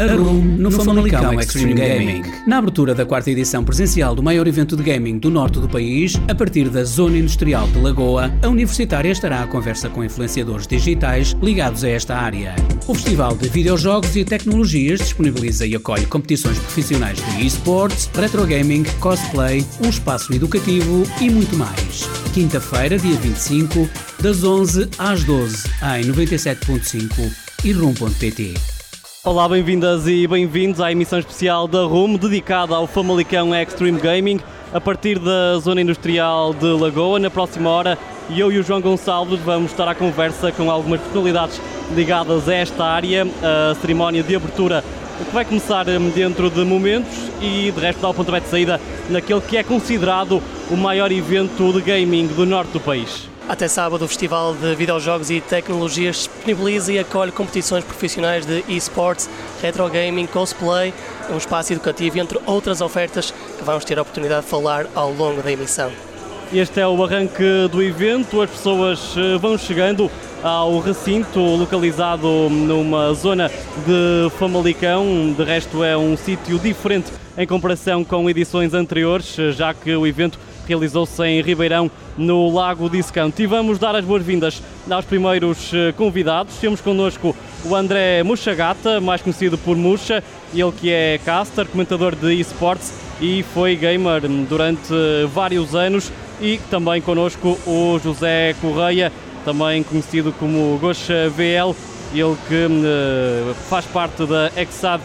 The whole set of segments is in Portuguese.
A Room no Famalicão Extreme Gaming. Na abertura da 4ª edição presencial do maior evento de gaming do norte do país, a partir da Zona Industrial de Lagoa, a Universitária estará à conversa com influenciadores digitais ligados a esta área. O Festival de Videojogos e Tecnologias disponibiliza e acolhe competições profissionais de eSports, retro gaming, cosplay, um espaço educativo e muito mais. Quinta-feira, dia 25, das 11 às 12, em 97.5 e room.pt. Olá, bem-vindas e bem-vindos à emissão especial da Room, dedicada ao Famalicão Extreme Gaming, a partir da Zona Industrial de Lagoa. Na próxima hora, eu e o João Gonçalves vamos estar à conversa com algumas personalidades ligadas a esta área. A cerimónia de abertura que vai começar dentro de momentos e de resto dá o pontapé de saída naquele que é considerado o maior evento de gaming do norte do país. Até sábado, o Festival de Videojogos e Tecnologias disponibiliza e acolhe competições profissionais de eSports, retro gaming, cosplay, um espaço educativo, entre outras ofertas que vamos ter a oportunidade de falar ao longo da emissão. Este é o arranque do evento, as pessoas vão chegando ao recinto localizado numa zona de Famalicão. De resto é um sítio diferente em comparação com edições anteriores, já que o evento realizou-se em Ribeirão, no Lago de Iscão. E vamos dar as boas-vindas aos primeiros convidados. Temos connosco o André Muxagata, mais conhecido por Muxa, ele que é caster, comentador de eSports e foi gamer durante vários anos, e também connosco o José Correia, também conhecido como Gosha VL, ele que faz parte da Exad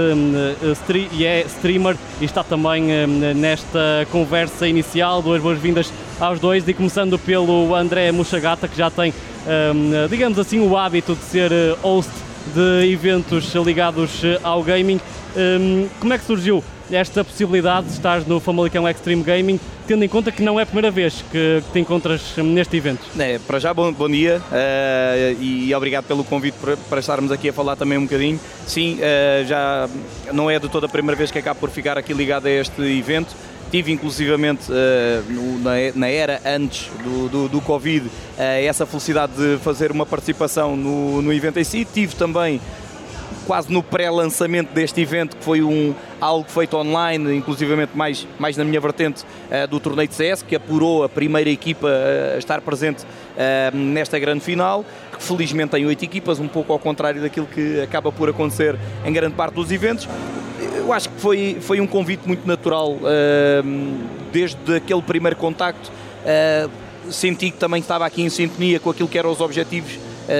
e é streamer e está também nesta conversa inicial. Duas boas-vindas aos dois, e começando pelo André Muxagata, que já tem, digamos assim, o hábito de ser host de eventos ligados ao gaming. Como é que surgiu esta possibilidade de estar no Famalicão Extreme Gaming, tendo em conta que não é a primeira vez que te encontras neste evento? Para já, bom dia e obrigado pelo convite para estarmos aqui a falar também um bocadinho. Sim, já não é de toda a primeira vez que acabo por ficar aqui ligado a este evento. Tive inclusivamente na era antes do Covid essa felicidade de fazer uma participação no evento em si. Tive também quase no pré-lançamento deste evento, que foi algo feito online, inclusivamente mais na minha vertente do torneio de CS, que apurou a primeira equipa a estar presente nesta grande final, que felizmente tem 8 equipas, um pouco ao contrário daquilo que acaba por acontecer em grande parte dos eventos. Eu acho que foi um convite muito natural, desde aquele primeiro contacto. Senti que também estava aqui em sintonia com aquilo que eram os objetivos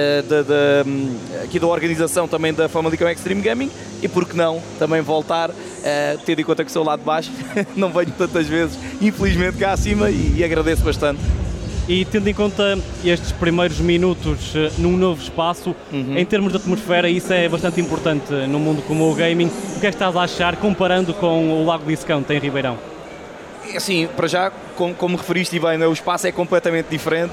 aqui da organização também da Famalicão Extreme Gaming, e por que não também voltar, tendo em conta que sou lá de baixo, não venho tantas vezes, infelizmente, cá acima, e agradeço bastante. E tendo em conta estes primeiros minutos num novo espaço, em termos de atmosfera, isso é bastante importante num mundo como o gaming. O que é que estás a achar comparando com o Lago de Iscão, tem em Ribeirão? Assim, para já, como referiste bem, o espaço é completamente diferente,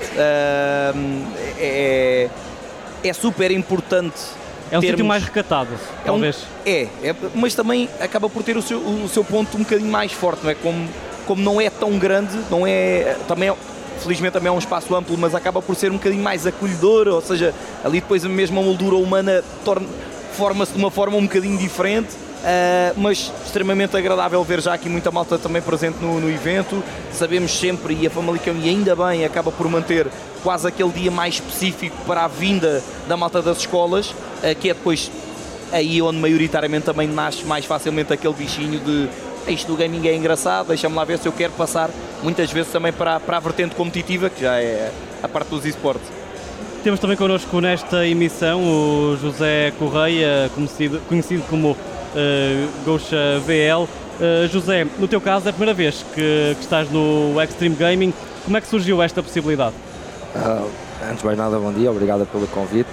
é super importante. É um sítio mais recatado, talvez. Mas também acaba por ter o seu ponto um bocadinho mais forte, não é? Como não é tão grande, felizmente também é um espaço amplo, mas acaba por ser um bocadinho mais acolhedor, ou seja, ali depois a mesma moldura humana forma-se de uma forma um bocadinho diferente. Mas extremamente agradável ver já aqui muita malta também presente no evento. Sabemos sempre, e a Famalicão, e ainda bem, acaba por manter quase aquele dia mais específico para a vinda da malta das escolas, que é depois aí onde maioritariamente também nasce mais facilmente aquele bichinho de isto do gaming é engraçado, deixa-me lá ver se eu quero passar muitas vezes também para a vertente competitiva, que já é a parte dos esportes. Temos também connosco nesta emissão o José Correia, conhecido como Gosha VL. José, no teu caso é a primeira vez que estás no Extreme Gaming. Como é que surgiu esta possibilidade? Antes de mais nada, bom dia, obrigado pelo convite.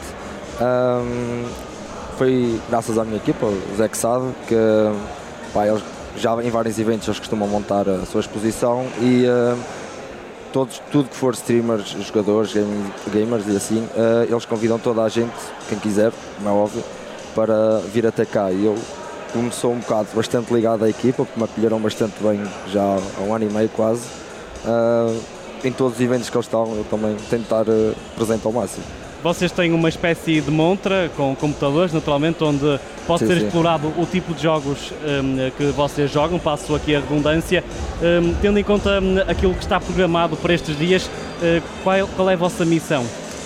Foi graças à minha equipa, o Zé Exad, que eles já em vários eventos eles costumam montar a sua exposição, e tudo que for streamers, jogadores, gamers e assim, eles convidam toda a gente, quem quiser, como é óbvio, para vir até cá. E eu sou um bocado bastante ligado à equipa, porque me acolheram bastante bem já há 1 ano e meio quase. Em todos os eventos que eles estão, eu também tento estar presente ao máximo. Vocês têm uma espécie de montra com computadores, naturalmente, onde pode Sim, ser sim. explorado o tipo de jogos que vocês jogam, passo aqui a redundância. Tendo em conta aquilo que está programado para estes dias, qual é a vossa missão?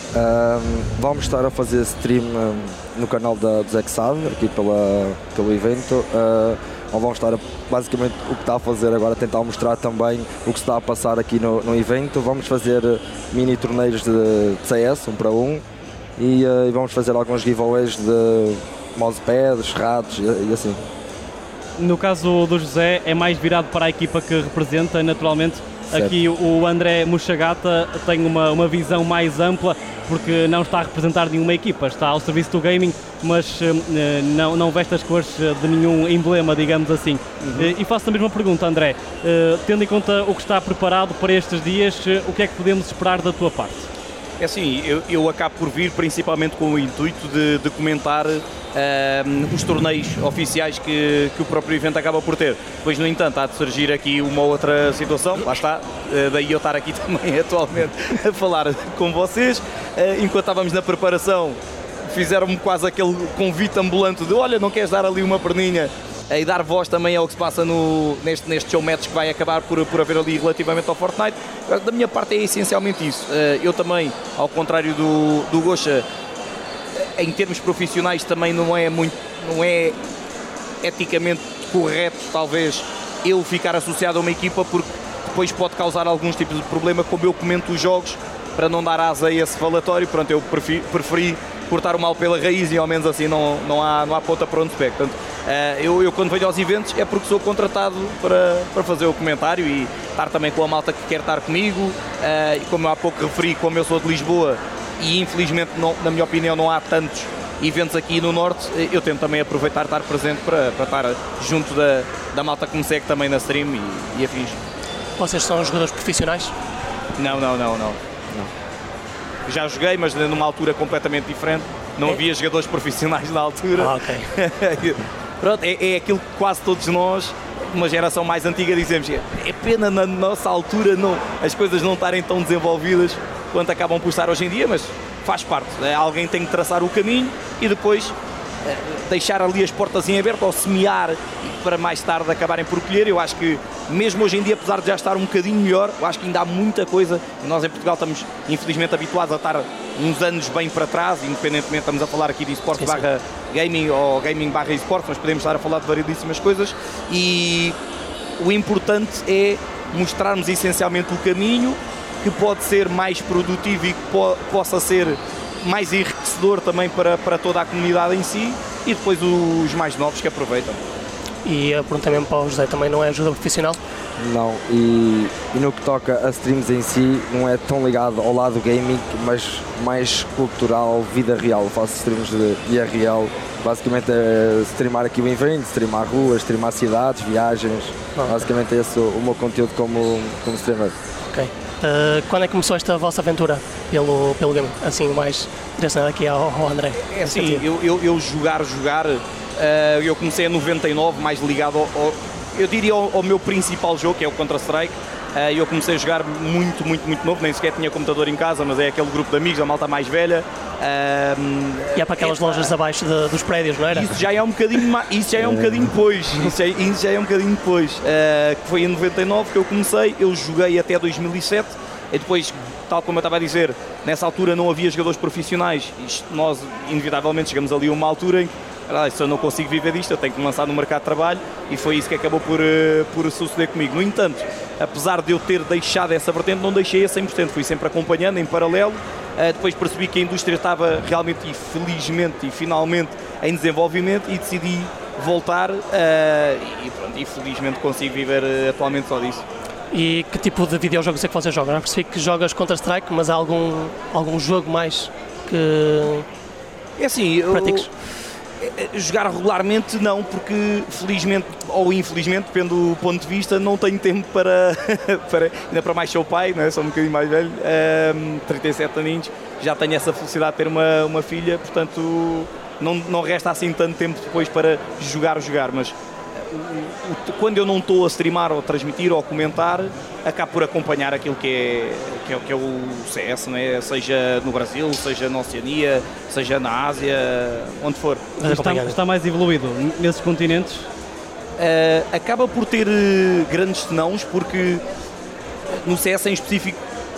Vamos estar a fazer stream no canal do Zexad, aqui pelo evento. Vamos estar basicamente o que está a fazer agora, tentar mostrar também o que se está a passar aqui no evento. Vamos fazer mini torneios de CS 1 para 1 e vamos fazer alguns giveaways de mousepads, ratos e assim. No caso do José, é mais virado para a equipa que representa, naturalmente. Certo. Aqui o André Muxagata tem uma visão mais ampla, porque não está a representar nenhuma equipa, está ao serviço do gaming, mas não veste as cores de nenhum emblema, digamos assim. E faço a mesma pergunta, André, tendo em conta o que está preparado para estes dias, o que é que podemos esperar da tua parte? É assim, eu acabo por vir principalmente com o intuito de comentar os torneios oficiais que o próprio evento acaba por ter. Depois, no entanto, há de surgir aqui uma outra situação, lá está, daí eu estar aqui também atualmente a falar com vocês. Enquanto estávamos na preparação, fizeram-me quase aquele convite ambulante de olha, não queres dar ali uma perninha? E dar voz também ao que se passa neste showmatch que vai acabar por haver ali relativamente ao Fortnite. Da minha parte é essencialmente isso. Eu também, ao contrário do Gosha, em termos profissionais também não é eticamente correto, talvez, eu ficar associado a uma equipa, porque depois pode causar alguns tipos de problema, como eu comento os jogos, para não dar asa a esse falatório. Pronto, eu preferi cortar o mal pela raiz e ao menos assim não há ponta para onde se pega. Portanto, eu quando venho aos eventos é porque sou contratado para fazer o comentário e estar também com a malta que quer estar comigo. E como eu há pouco referi, como eu sou de Lisboa e infelizmente, na minha opinião, não há tantos eventos aqui no Norte, eu tento também aproveitar estar presente para estar junto da malta que me segue também na stream e afins. Vocês são jogadores profissionais? Não. Já joguei, mas numa altura completamente diferente. Não havia jogadores profissionais na altura. Ok. Pronto, é aquilo que quase todos nós, uma geração mais antiga, dizemos. É pena na nossa altura as coisas não estarem tão desenvolvidas quanto acabam por estar hoje em dia, mas faz parte. Alguém tem que traçar o caminho e depois deixar ali as portas em aberto ou semear para mais tarde acabarem por colher. Eu acho que mesmo hoje em dia, apesar de já estar um bocadinho melhor, eu acho que ainda há muita coisa. Nós em Portugal estamos infelizmente habituados a estar uns anos bem para trás, independentemente, estamos a falar aqui de esportes barra gaming ou gaming barra esportes, mas podemos estar a falar de variedíssimas coisas e o importante é mostrarmos essencialmente o caminho que pode ser mais produtivo e que possa ser mais enriquecedor também para toda a comunidade em si e depois os mais novos que aproveitam. E a pergunta mesmo para o José, também não é ajuda profissional? Não, e no que toca a streams em si, não é tão ligado ao lado gaming, mas mais cultural, vida real. Faço streams de IRL, basicamente é streamar aqui o evento, streamar ruas, streamar cidades, viagens. Basicamente é esse o meu conteúdo como streamer. Ok. Quando é que começou esta vossa aventura pelo game? Assim, mais direcionado aqui ao André. É assim, eu jogar, eu comecei em 99, mais ligado eu diria ao meu principal jogo, que é o Counter-Strike. Eu comecei a jogar muito novo, nem sequer tinha computador em casa, mas é aquele grupo de amigos, a malta mais velha. E é para aquelas lojas abaixo dos prédios, não era? Isso já é um bocadinho depois. Isso já é um bocadinho depois. Que foi em 99 que eu comecei, eu joguei até 2007 e depois, tal como eu estava a dizer, nessa altura não havia jogadores profissionais. Nós, inevitavelmente, chegamos ali a uma altura em que se eu não consigo viver disto, eu tenho que me lançar no mercado de trabalho e foi isso que acabou por suceder comigo. No entanto, apesar de eu ter deixado essa vertente, não deixei a 100%, fui sempre acompanhando em paralelo. Depois percebi que a indústria estava realmente e felizmente e finalmente em desenvolvimento e decidi voltar e felizmente consigo viver atualmente só disso. E que tipo de videojogos é que vocês jogam? Eu percebi que jogas Counter-Strike, mas há algum jogo mais que é assim, pratiques? Jogar regularmente não, porque felizmente ou infelizmente, depende do ponto de vista, não tenho tempo para ainda para mais sou pai, não é? Sou um bocadinho mais velho, 37 aninhos, já tenho essa felicidade de ter uma filha, portanto não resta assim tanto tempo depois para jogar, mas quando eu não estou a streamar ou a transmitir ou a comentar, acabo por acompanhar aquilo que é o CS, não é? Seja no Brasil, seja na Oceania, seja na Ásia, onde for. Está mais evoluído nesses continentes? Acaba por ter grandes senãos, porque no CS em específico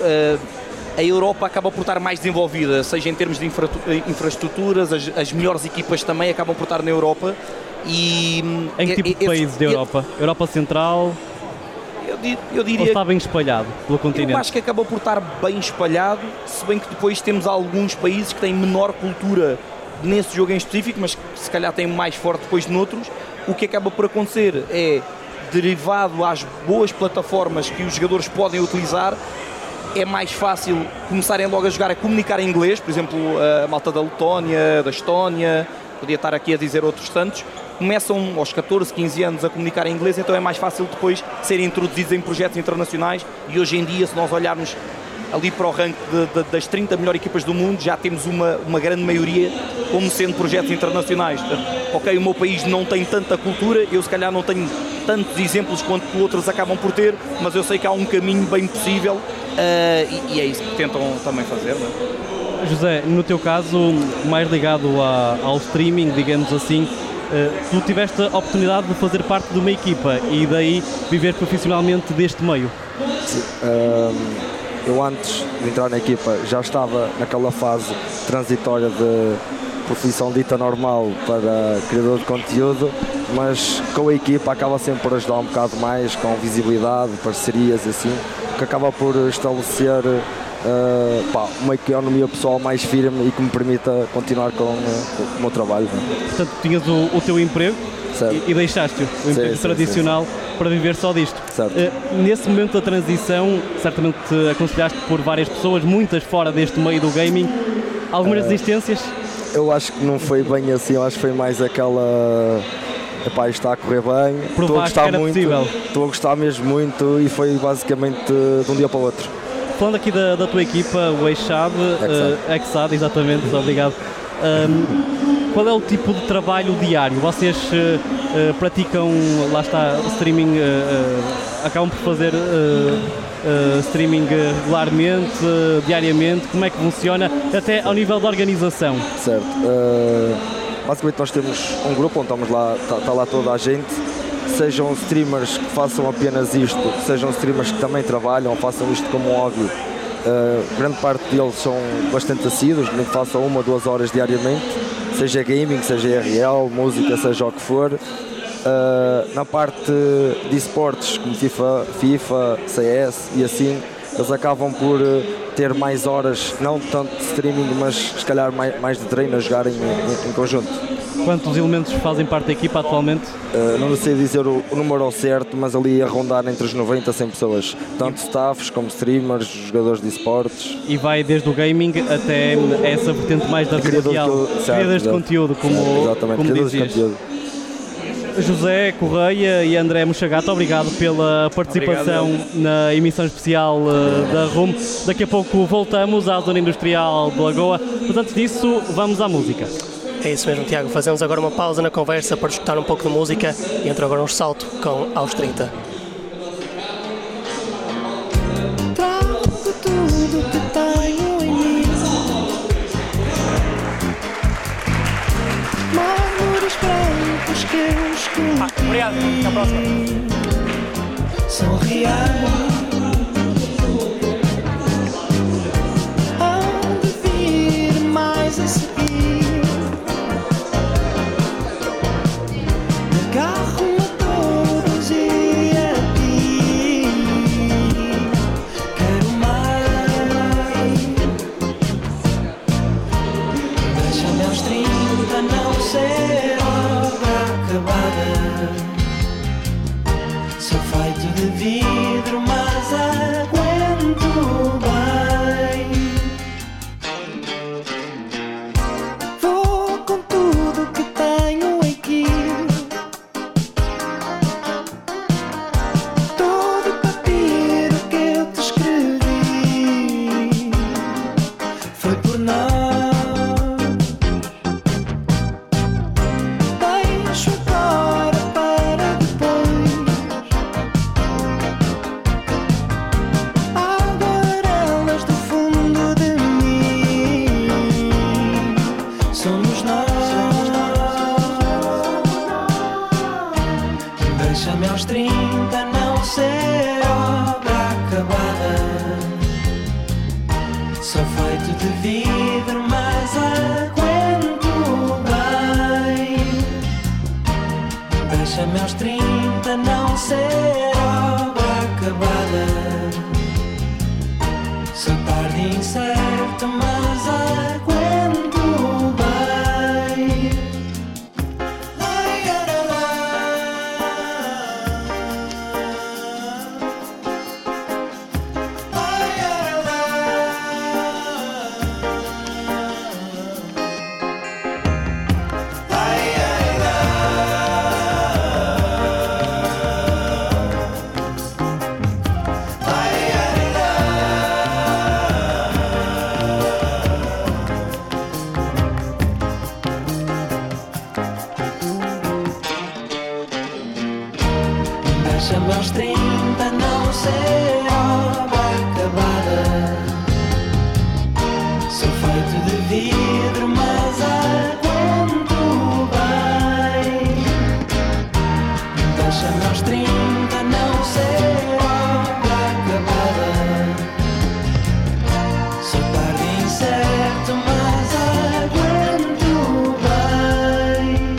a Europa acaba por estar mais desenvolvida, seja em termos de infraestruturas, as melhores equipas também acabam por estar na Europa. E em que tipo de países da Europa? Europa Central? Eu diria... Ou está bem espalhado pelo continente? Eu acho que acabou por estar bem espalhado, se bem que depois temos alguns países que têm menor cultura nesse jogo em específico, mas que se calhar têm mais forte depois noutros. O que acaba por acontecer é, derivado às boas plataformas que os jogadores podem utilizar, é mais fácil começarem logo a jogar, a comunicar em inglês. Por exemplo, a malta da Letónia, da Estónia, podia estar aqui a dizer outros tantos, começam aos 14, 15 anos a comunicar em inglês, então é mais fácil depois serem introduzidos em projetos internacionais. E hoje em dia, se nós olharmos ali para o ranking das 30 melhores equipas do mundo, já temos uma grande maioria como sendo projetos internacionais. Ok, o meu país não tem tanta cultura, eu se calhar não tenho tantos exemplos quanto outros acabam por ter, mas eu sei que há um caminho bem possível e é isso que tentam também fazer, não é? José, no teu caso, mais ligado ao streaming, digamos assim, tu tiveste a oportunidade de fazer parte de uma equipa e daí viver profissionalmente deste meio. Sim, eu antes de entrar na equipa já estava naquela fase transitória de profissão dita normal para criador de conteúdo, mas com a equipa acaba sempre por ajudar um bocado mais, com visibilidade, parcerias assim, que acaba por estabelecer uma economia pessoal mais firme e que me permita continuar com o meu trabalho. Portanto, tinhas o teu emprego e deixaste-o, o emprego tradicional, sim. Para viver só disto. Nesse momento da transição, certamente aconselhaste por várias pessoas, muitas fora deste meio do gaming, algumas resistências? Eu acho que não foi bem assim, eu acho que foi mais aquela... Epá, isto está a correr bem, estou a gostar muito, estou a gostar mesmo muito e foi basicamente de um dia para o outro. Falando aqui da tua equipa, o Exad, exatamente, obrigado. Qual é o tipo de trabalho diário? Vocês praticam, lá está, streaming, acabam por fazer streaming regularmente, diariamente? Como é que funciona, até ao nível da organização? Certo. Basicamente nós temos um grupo onde estamos lá, está lá toda a gente, sejam streamers que façam apenas isto, sejam streamers que também trabalham, façam isto como óbvio. Grande parte deles são bastante assíduos, nem que façam 1 ou 2 horas diariamente, seja gaming, seja IRL, música, seja o que for. Na parte de esportes, como FIFA, CS e assim, eles acabam por ter mais horas, não tanto de streaming, mas se calhar mais de treino a jogarem em conjunto. Quantos elementos fazem parte da equipa atualmente? Não sei dizer o número ao certo, mas ali a rondar entre os 90 a 100 pessoas, tanto staffs como streamers, jogadores de esportes. E vai desde o gaming até essa vertente mais da vida real, criadores de conteúdo, como dizias. José Correia e André Mochagato, obrigado pela participação na emissão especial da RUM. Daqui a pouco voltamos à Zona Industrial de Lagoa, mas antes disso vamos à música. É isso mesmo, Tiago. Fazemos agora uma pausa na conversa para escutar um pouco de música e entra agora um salto com Aos 30. Trago tudo que tenho em mim, mármores brancos que eu esculpi. Obrigado, até a próxima. São reais. Hão de vir mais a seguir. Agarro-me a todos e a ti. Quero mais. Deixa-me aos 30 não ser obra acabada. Sou feito de vidro, mas aguento bem. Vou com tudo que tenho aqui. Todo o papiro que eu te escrevi foi por nós. Deixo agora para depois. Deixa-me aos 30 não ser obra acabada. Sou feito de vidro, mas aguento bem. Deixa-me aos 30 não ser obra acabada. Sou tarde e incerto, mas aguento bem. Deixa-me aos 30 não ser obra acabada. Sou feito de vidro, mas aguento bem. Deixa-me aos 30 não ser obra acabada. Sou tarde e incerto, mas aguento bem.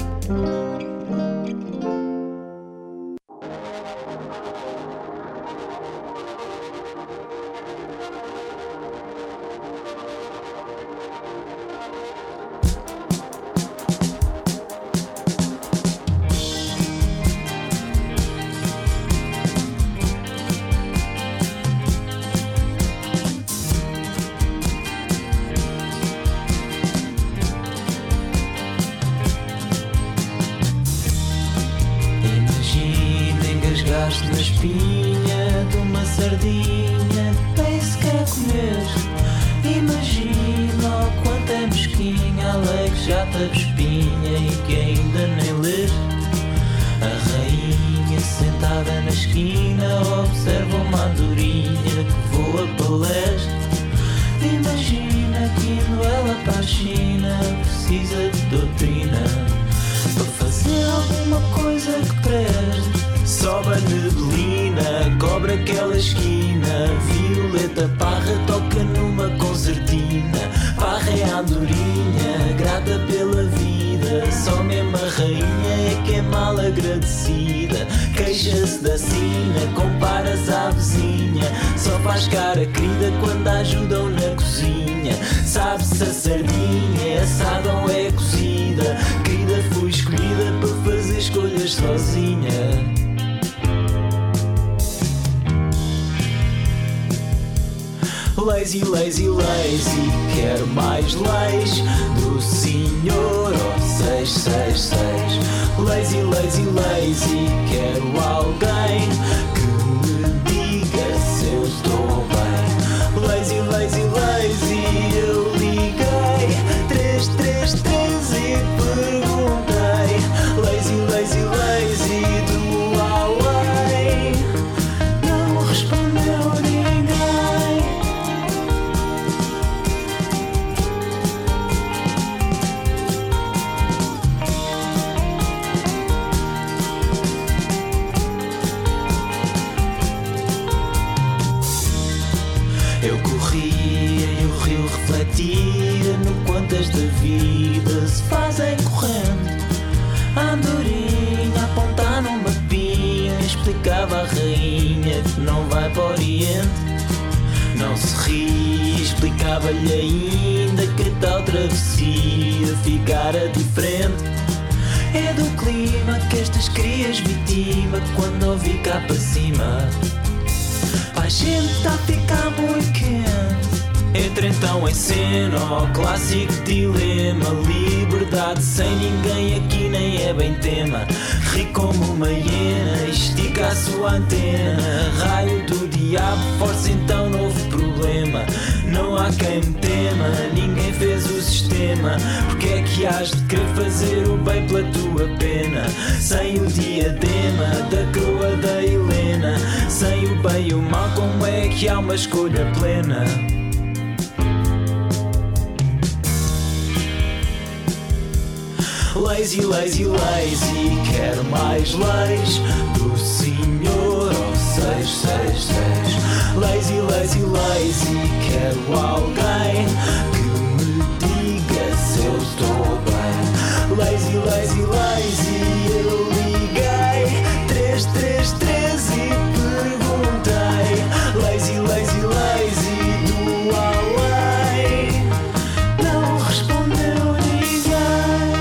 Imagina engasgaste na espinha de uma sardinha, nem sequer comeste. Imagina o quanto é mesquinha a lei que já te abespinha e que ainda nem lês. A rainha sentada na esquina observa uma andorinha que voa para leste. Imagina que indo ela para a China precisa de doutrina para fazer alguma coisa que preste. Sobe a neblina, cobre aquela esquina. Violeta Parra toca numa concertina. Parra é a andorinha, grata pela vida. Só mesmo a rainha é que é mal agradecida. Queixa-se da sina, compara-se à vizinha. Só faz cara querida quando a ajudam na cozinha. Sabe-se a sardinha é assada ou é cozida. Querida foi escolhida para fazer escolhas sozinha. Lazy, lazy, lazy, quero mais leis do senhor, oh 666. Lazy, lazy, lazy, quero alguém que me diga se eu estou bem. Lazy, lazy, lazy, eu liguei 333 e perguntei. Lazy, lazy, lazy, do Huawei não respondeu ninguém. Eu corria e o rio refletia no quanto esta vida se fazem correndo. A andorinha a apontar num mapinha explicava à rainha que não vai para o Oriente. Não se ria, explicava-lhe ainda que a tal travessia ficara diferente. É do clima que estas crias vitima quando ouvi cá para cima. A gente está a ficar muito quente. Entra então em cena o clássico dilema. Liberdade sem ninguém aqui nem é bem tema. Ri como uma hiena, estica a sua antena. Raio do diabo, força então novo problema. Não há quem me tema, ninguém fez o sistema. Porque é que has de querer fazer o bem pela tua pena? Sem o diadema da coroa da Helena. Sem o bem e o mal, como é que há uma escolha plena? Lazy, lazy, lazy, quero mais leis do Senhor. Oh, 666, lazy, lazy, lazy. Quero alguém que me diga se eu estou bem. Lazy, lazy, lazy. Eu liguei 333 e perguntei. Lazy, lazy, lazy do além. Não respondeu ninguém.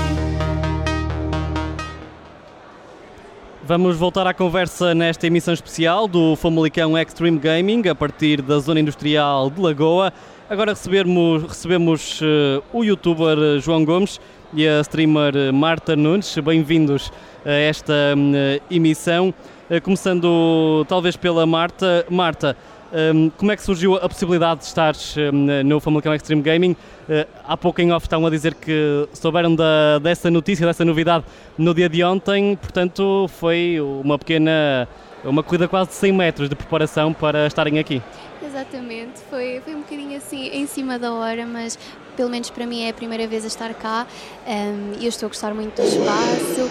Vamos voltar à conversa nesta emissão especial do Famalicão Extreme Gaming, a partir da Zona Industrial de Lagoa. Agora recebemos o youtuber João Gomes e a streamer Marta Nunes. Bem-vindos a esta emissão. Começando talvez pela Marta. Marta, como é que surgiu a possibilidade de estares no Famalicão Extreme Gaming? Há pouco em off estavam a dizer que souberam dessa notícia, dessa novidade no dia de ontem, portanto foi uma corrida quase de 100 metros de preparação para estarem aqui. Exatamente, foi um bocadinho assim em cima da hora, mas pelo menos para mim é a primeira vez a estar cá e eu estou a gostar muito do espaço.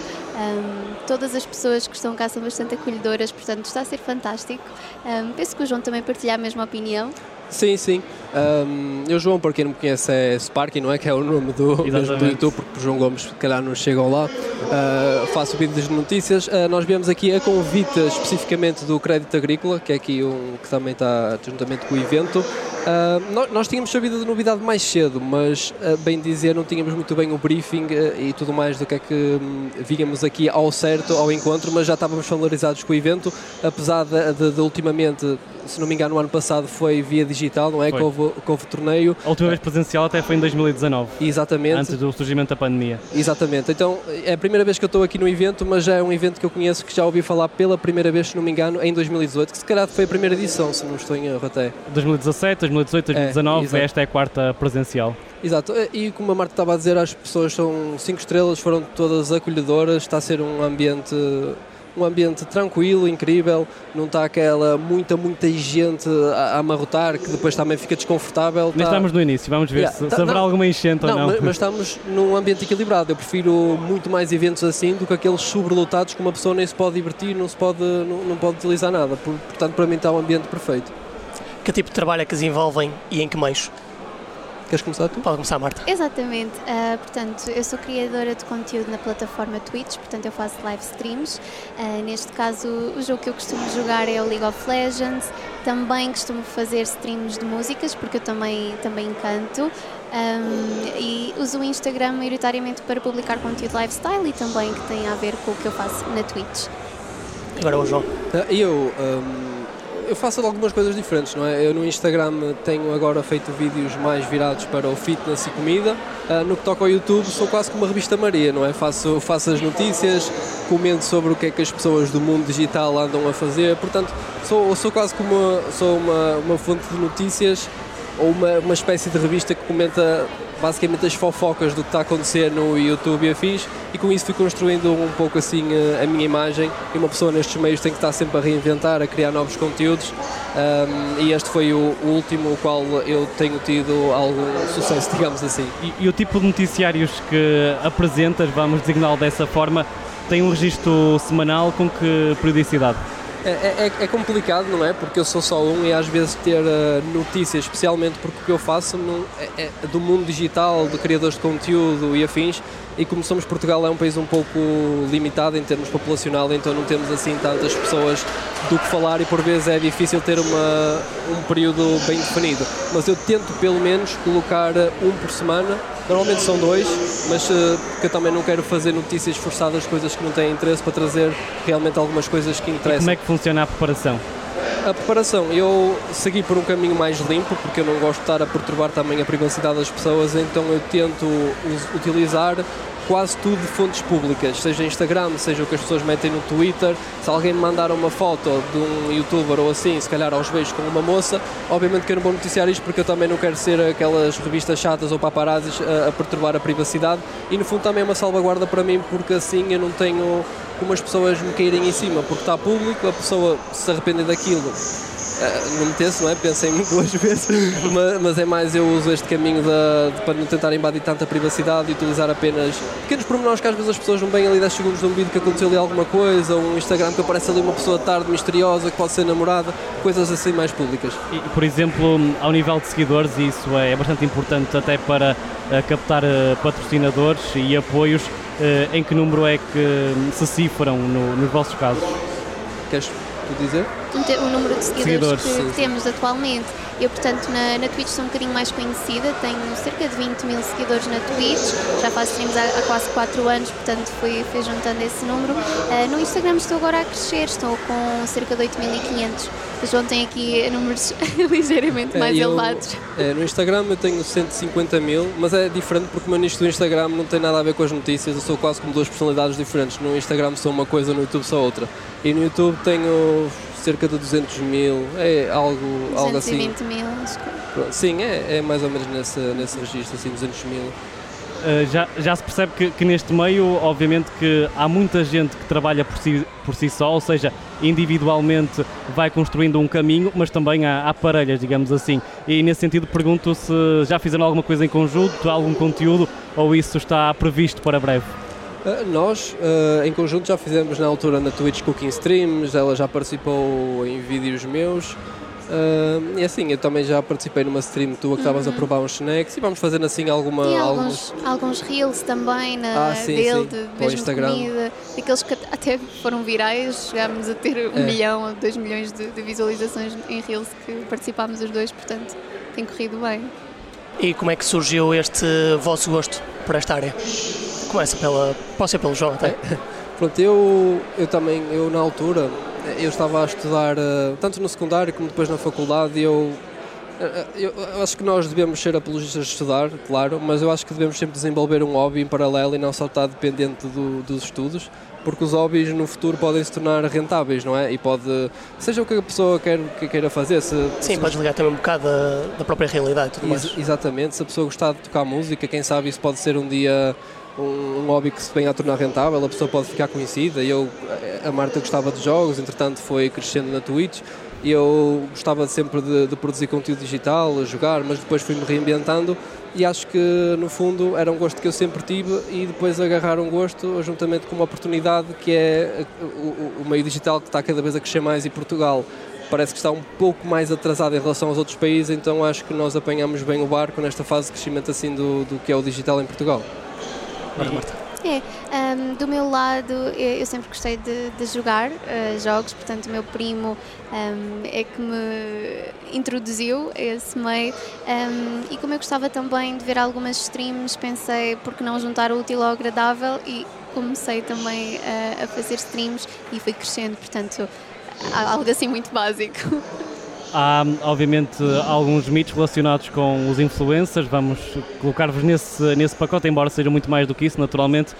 Todas as pessoas que estão cá são bastante acolhedoras, portanto está a ser fantástico. Penso que o João também partilha a mesma opinião. Sim, sim. Eu, João, para quem não me conhece, é Sparky, não é? Que é o nome do YouTube, porque o João Gomes, se calhar, não chegam lá. Faço vídeos de notícias. Nós viemos aqui a convite especificamente do Crédito Agrícola, que é aqui que também está juntamente com o evento. Nós tínhamos sabido de novidade mais cedo, mas, bem dizer, não tínhamos muito bem o briefing e tudo mais do que é que víamos aqui ao certo, ao encontro, mas já estávamos familiarizados com o evento, apesar de ultimamente, se não me engano, no ano passado foi via digital, não é? Que houve torneio. A última vez presencial até foi em 2019. Exatamente. Antes do surgimento da pandemia. Exatamente. Então, é a primeira vez que eu estou aqui no evento, mas já é um evento que eu conheço, que já ouvi falar pela primeira vez, se não me engano, em 2018, que se calhar foi a primeira edição, se não estou em erro até. 2017, 2018, 2019, esta é a quarta presencial. Exato, e como a Marta estava a dizer, as pessoas são 5 estrelas, foram todas acolhedoras, está a ser um ambiente tranquilo, incrível, não está aquela muita gente a amarrotar, que depois também fica desconfortável. Mas estamos no início, vamos ver se haverá alguma enchente ou não. Mas estamos num ambiente equilibrado. Eu prefiro muito mais eventos assim do que aqueles sobrelotados que uma pessoa nem se pode divertir, não pode utilizar nada. Portanto, para mim está um ambiente perfeito. Que tipo de trabalho é que desenvolvem e em que meios? Queres começar tu? Pode começar, Marta. Exatamente, portanto, eu sou criadora de conteúdo na plataforma Twitch, portanto eu faço live streams. Neste caso, o jogo que eu costumo jogar é o League of Legends. Também costumo fazer streams de músicas, porque eu também canto. E uso o Instagram maioritariamente para publicar conteúdo lifestyle e também que tem a ver com o que eu faço na Twitch. Agora o João. Eu faço algumas coisas diferentes, não é? Eu no Instagram tenho agora feito vídeos mais virados para o fitness e comida. No que toca ao YouTube sou quase como uma revista Maria, não é? Faço as notícias, comento sobre o que é que as pessoas do mundo digital andam a fazer. Portanto, sou quase como uma fonte de notícias ou uma espécie de revista que comenta basicamente as fofocas do que está a acontecer no YouTube e afins, e com isso fui construindo um pouco assim a minha imagem, e uma pessoa nestes meios tem que estar sempre a reinventar, a criar novos conteúdos, e este foi o último, o qual eu tenho tido algum sucesso, digamos assim. E o tipo de noticiários que apresentas, vamos designá-lo dessa forma, tem um registro semanal com que periodicidade? É complicado, não é? Porque eu sou só um e às vezes ter notícias, especialmente porque o que eu faço é do mundo digital, de criadores de conteúdo e afins, e como somos Portugal é um país um pouco limitado em termos populacional, então não temos assim tantas pessoas do que falar e por vezes é difícil ter um período bem definido. Mas eu tento pelo menos colocar um por semana. Normalmente são 2, mas porque eu também não quero fazer notícias forçadas, coisas que não têm interesse, para trazer realmente algumas coisas que interessam. E como é que funciona a preparação? A preparação, eu segui por um caminho mais limpo, porque eu não gosto de estar a perturbar também a privacidade das pessoas, então eu tento utilizar quase tudo de fontes públicas, seja Instagram, seja o que as pessoas metem no Twitter. Se alguém me mandar uma foto de um youtuber ou assim, se calhar aos beijos com uma moça, obviamente que eu não vou noticiar isto, porque eu também não quero ser aquelas revistas chatas ou paparazzis a perturbar a privacidade, e no fundo também é uma salvaguarda para mim, porque assim eu não tenho como as pessoas me caírem em cima, porque está público, a pessoa se arrepender daquilo não metesse, não é? Pensem muito 2 vezes, mas é mais eu uso este caminho para não tentar invadir tanta privacidade e utilizar apenas pequenos pormenores que às vezes as pessoas não veem ali 10 segundos de um vídeo que aconteceu ali alguma coisa, ou um Instagram que aparece ali uma pessoa tarde misteriosa que pode ser namorada, coisas assim mais públicas. E, por exemplo, ao nível de seguidores, isso é bastante importante até para captar patrocinadores e apoios. Em que número é que se cifram nos vossos casos? Queres tu dizer? O número de seguidores sim. que temos atualmente. Eu, portanto, na Twitch sou um bocadinho mais conhecida, tenho cerca de 20 mil seguidores na Twitch, já faço streams há quase 4 anos, portanto fui juntando esse número. No Instagram estou agora a crescer, estou com cerca de 8.500, mas ontem aqui números ligeiramente mais elevados. No Instagram eu tenho 150 mil, mas é diferente porque o meu nicho do Instagram não tem nada a ver com as notícias, eu sou quase como 2 personalidades diferentes, no Instagram sou uma coisa, no YouTube sou outra. E no YouTube tenho cerca de 200 mil, é algo assim. 220 mil, sim, é mais ou menos nesse registro, assim, 200 mil. Já se percebe que neste meio, obviamente, que há muita gente que trabalha por si só, ou seja, individualmente vai construindo um caminho, mas também há parelhas, digamos assim. E nesse sentido pergunto se já fizeram alguma coisa em conjunto, algum conteúdo, ou isso está previsto para breve? Nós, em conjunto, já fizemos na altura na Twitch Cooking Streams, ela já participou em vídeos meus. E assim, eu também já participei numa stream tua que estavas a provar uns snacks e vamos fazendo assim alguns reels também dele, de mesmo Instagram. Comida, daqueles que até foram virais, chegámos a ter 1 milhão ou 2 milhões de visualizações em reels que participámos os dois, portanto tem corrido bem. E como é que surgiu este vosso gosto por esta área? Começa pode ser pelo João até. Pronto, eu na altura, eu estava a estudar tanto no secundário como depois na faculdade e eu acho que nós devemos ser apologistas de estudar, claro, mas eu acho que devemos sempre desenvolver um hobby em paralelo e não só estar dependente dos estudos, porque os hobbies no futuro podem se tornar rentáveis, não é? E seja o que a pessoa queira fazer. Sim, podes ligar também um bocado da própria realidade e tudo mais. Exatamente, se a pessoa gostar de tocar música, quem sabe isso pode ser um dia um hobby que se venha a tornar rentável, a pessoa pode ficar conhecida. A Marta gostava de jogos, entretanto foi crescendo na Twitch e eu gostava sempre de produzir conteúdo digital, a jogar, mas depois fui-me reinventando e acho que no fundo era um gosto que eu sempre tive e depois agarrar um gosto juntamente com uma oportunidade que é o meio digital que está cada vez a crescer mais e Portugal parece que está um pouco mais atrasado em relação aos outros países, então acho que nós apanhamos bem o barco nesta fase de crescimento assim do que é o digital em Portugal. Marta. Do meu lado eu sempre gostei de jogar jogos, portanto o meu primo é que me introduziu a esse meio e como eu gostava também de ver algumas streams, pensei por que não juntar o útil ao agradável e comecei também a fazer streams e fui crescendo, portanto algo assim muito básico. Há, obviamente, alguns mitos relacionados com os influencers, vamos colocar-vos nesse pacote, embora seja muito mais do que isso, naturalmente.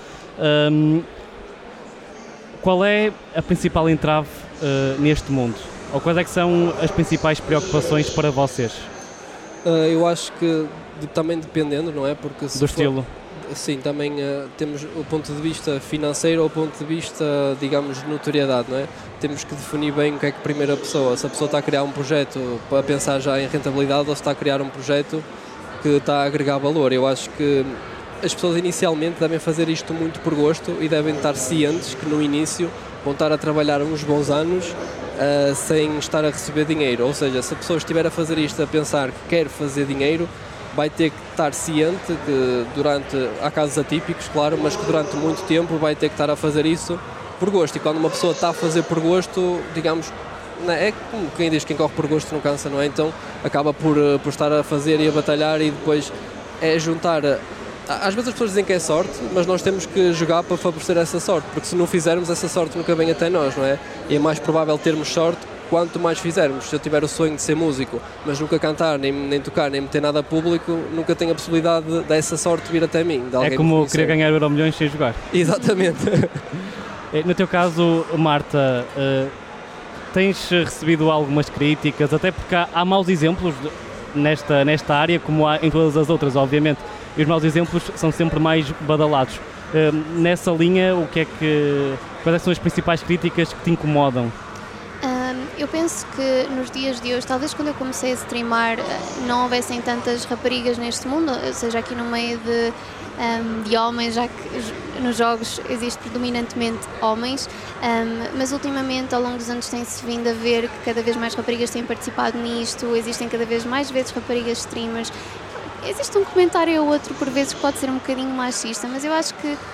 Qual é a principal entrave neste mundo? Ou quais é que são as principais preocupações para vocês? Eu acho que também dependendo, não é? Porque do estilo. Sim, também temos o ponto de vista financeiro ou o ponto de vista, digamos, de notoriedade, não é? Temos que definir bem o que é que primeira pessoa, se a pessoa está a criar um projeto para pensar já em rentabilidade ou se está a criar um projeto que está a agregar valor. Eu acho que as pessoas inicialmente devem fazer isto muito por gosto e devem estar cientes que no início vão estar a trabalhar uns bons anos sem estar a receber dinheiro. Ou seja, se a pessoa estiver a fazer isto a pensar que quer fazer dinheiro, vai ter que estar ciente que há casos atípicos, claro, mas que durante muito tempo vai ter que estar a fazer isso por gosto. E quando uma pessoa está a fazer por gosto, digamos, é como quem diz que quem corre por gosto não cansa, não é? Então acaba por estar a fazer e a batalhar e depois é juntar. Às vezes as pessoas dizem que é sorte, mas nós temos que jogar para favorecer essa sorte, porque se não fizermos, essa sorte nunca vem até nós, não é? E é mais provável termos sorte quanto mais fizermos. Se eu tiver o sonho de ser músico, mas nunca cantar, nem tocar, nem meter nada a público, nunca tenho a possibilidade dessa sorte vir até mim. É como querer ganhar Euromilhões sem jogar. Exatamente. No teu caso, Marta, tens recebido algumas críticas, até porque há maus exemplos nesta área, como há em todas as outras, obviamente, e os maus exemplos são sempre mais badalados. Nessa linha, quais são as principais críticas que te incomodam? Eu penso que nos dias de hoje, talvez quando eu comecei a streamar, não houvessem tantas raparigas neste mundo, ou seja, aqui no meio de homens, já que nos jogos existe predominantemente homens, mas ultimamente, ao longo dos anos, tem-se vindo a ver que cada vez mais raparigas têm participado nisto, existem cada vez mais vezes raparigas streamers. Existe um comentário ou outro, por vezes, que pode ser um bocadinho machista, mas eu acho que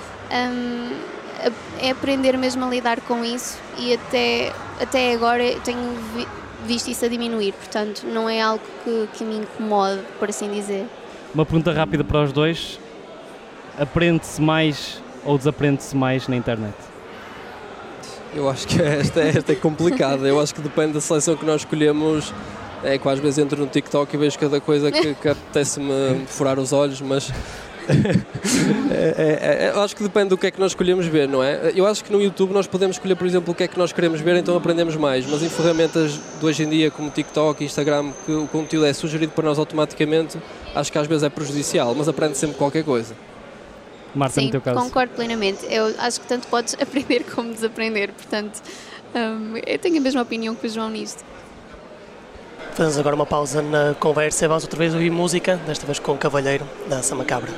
é aprender mesmo a lidar com isso, e até agora eu tenho visto isso a diminuir, portanto não é algo que me incomode, por assim dizer. Uma pergunta rápida para os dois: aprende-se mais ou desaprende-se mais na internet? Eu acho que esta é complicada. Eu acho que depende da seleção que nós escolhemos. É que às vezes entro no TikTok e vejo cada coisa que apetece-me furar os olhos, mas eu acho que depende do que é que nós escolhemos ver, não é? Eu acho que no YouTube nós podemos escolher, por exemplo, o que é que nós queremos ver, então aprendemos mais, mas em ferramentas de hoje em dia como TikTok e Instagram, que o conteúdo é sugerido para nós automaticamente, acho que às vezes é prejudicial, mas aprende sempre qualquer coisa. Marta, sim, no teu caso? Concordo plenamente. Eu acho que tanto podes aprender como desaprender, portanto eu tenho a mesma opinião que o João nisto. Fazemos agora uma pausa na conversa e vamos outra vez ouvir música, desta vez com o Cavalheiro, da Dança Macabra.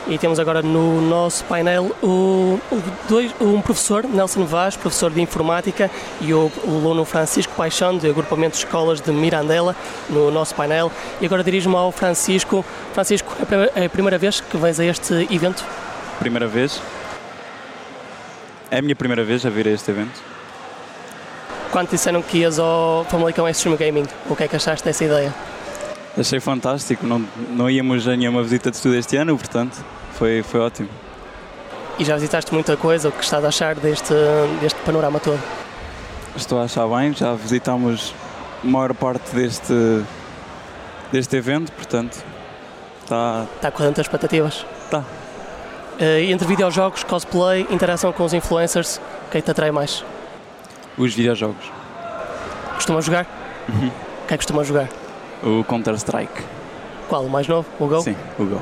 e temos agora no nosso painel um professor, Nelson Vaz, professor de Informática, e o aluno Francisco Paixão, de agrupamento de escolas de Mirandela, no nosso painel. E agora dirijo-me ao Francisco. Francisco, é a primeira vez que vens a este evento? Primeira vez. É a minha primeira vez a vir a este evento. Quando disseram que ias ao Famalicão Extreme Gaming, o que é que achaste dessa ideia? Achei fantástico, não íamos a nenhuma visita de estudo este ano, portanto foi ótimo. E já visitaste muita coisa, o que estás a achar deste panorama todo? Estou a achar bem, já visitámos a maior parte deste evento, portanto está a correr dentro das expectativas? Está. Entre videojogos, cosplay, interação com os influencers, o que é que te atrai mais? Os videojogos. Costuma jogar? Uhum. O que é que costuma jogar? O Counter-Strike. Qual? O mais novo? O Go? Sim, o Go.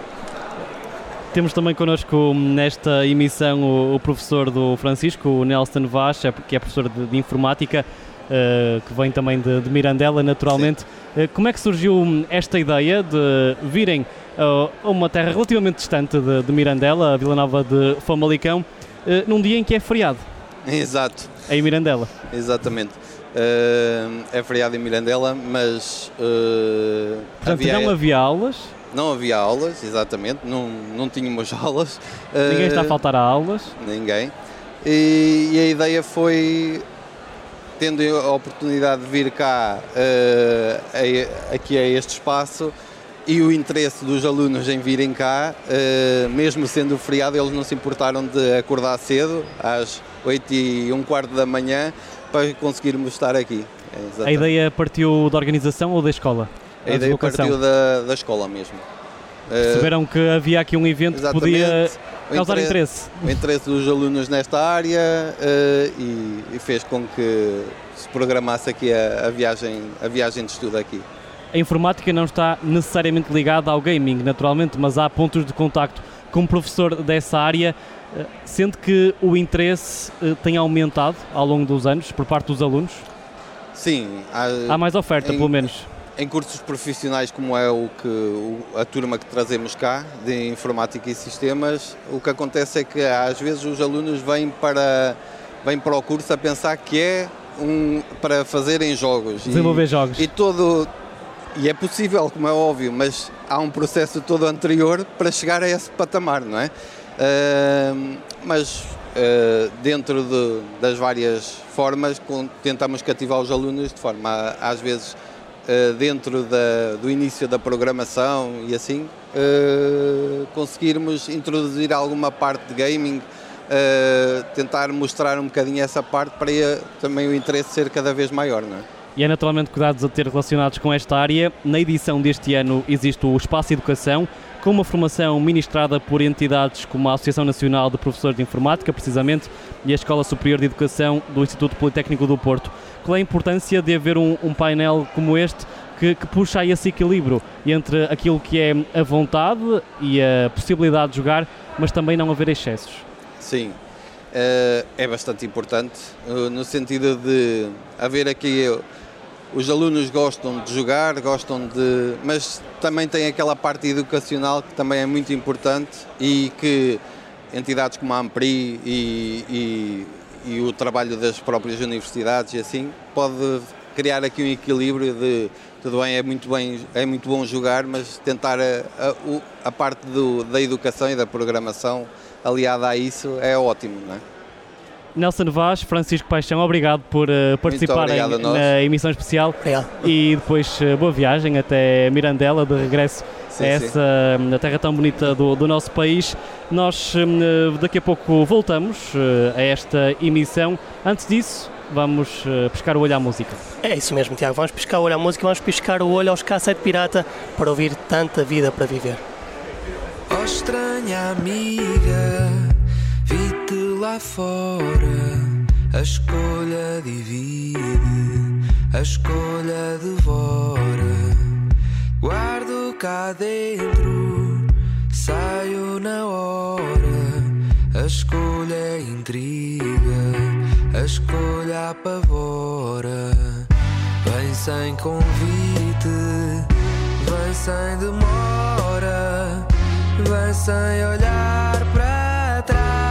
Temos também connosco nesta emissão o professor do Francisco, o Nelson Vaz, que é professor de Informática, que vem também de Mirandela, naturalmente. Como é que surgiu esta ideia de virem a uma terra relativamente distante de Mirandela, a Vila Nova de Famalicão, num dia em que é feriado? Exato. Em Mirandela. Exatamente. É feriado em Mirandela, mas... Portanto, não havia aulas? Não havia aulas, exatamente. Não tínhamos aulas. Ninguém está a faltar a aulas? Ninguém. E a ideia foi, tendo a oportunidade de vir cá, aqui a este espaço, e o interesse dos alunos em virem cá, mesmo sendo feriado, eles não se importaram de acordar cedo, às 8h15 da manhã, para conseguirmos estar aqui. A ideia partiu da organização ou da escola? A ideia partiu da escola mesmo. Perceberam que havia aqui um evento que podia causar interesse. O interesse dos alunos nesta área e fez com que se programasse aqui a viagem de estudo aqui. A informática não está necessariamente ligada ao gaming, naturalmente, mas há pontos de contacto. Como professor dessa área, sente que o interesse tem aumentado ao longo dos anos por parte dos alunos? Sim. Há mais oferta, pelo menos. Em cursos profissionais, como é a turma que trazemos cá, de Informática e Sistemas, o que acontece é que às vezes os alunos vêm para o curso a pensar que é para fazerem jogos. Desenvolver jogos. E é possível, como é óbvio, mas há um processo todo anterior para chegar a esse patamar, não é? Mas dentro das várias formas, tentamos cativar os alunos de forma às vezes, dentro do início da programação e assim, conseguirmos introduzir alguma parte de gaming, tentar mostrar um bocadinho essa parte para também o interesse ser cada vez maior, não é? E é naturalmente cuidados a ter relacionados com esta área. Na edição deste ano existe o Espaço Educação, com uma formação ministrada por entidades como a Associação Nacional de Professores de Informática, precisamente, e a Escola Superior de Educação do Instituto Politécnico do Porto. Qual é a importância de haver um painel como este que puxa esse equilíbrio entre aquilo que é a vontade e a possibilidade de jogar, mas também não haver excessos? Sim. É bastante importante, no sentido de haver aqui... Os alunos gostam de jogar, mas também tem aquela parte educacional que também é muito importante e que entidades como a Ampri e o trabalho das próprias universidades e assim, pode criar aqui um equilíbrio de tudo bem, é muito bom jogar, mas tentar a parte da educação e da programação aliada a isso é ótimo, não é? Nelson Vaz, Francisco Paixão, obrigado por participarem na emissão especial. E depois boa viagem até Mirandela, de regresso a essa terra tão bonita do nosso país. Nós daqui a pouco voltamos a esta emissão. Antes disso, vamos pescar o olho à música. É isso mesmo, Tiago, vamos pescar o olho à música, vamos pescar o olho aos Cassete Pirata para ouvir Tanta Vida para Viver. Oh, estranha amiga, vi-te lá fora, a escolha divide, a escolha devora. Guardo cá dentro, saio na hora, a escolha intriga, a escolha apavora. Vem sem convite, vem sem demora, vem sem olhar para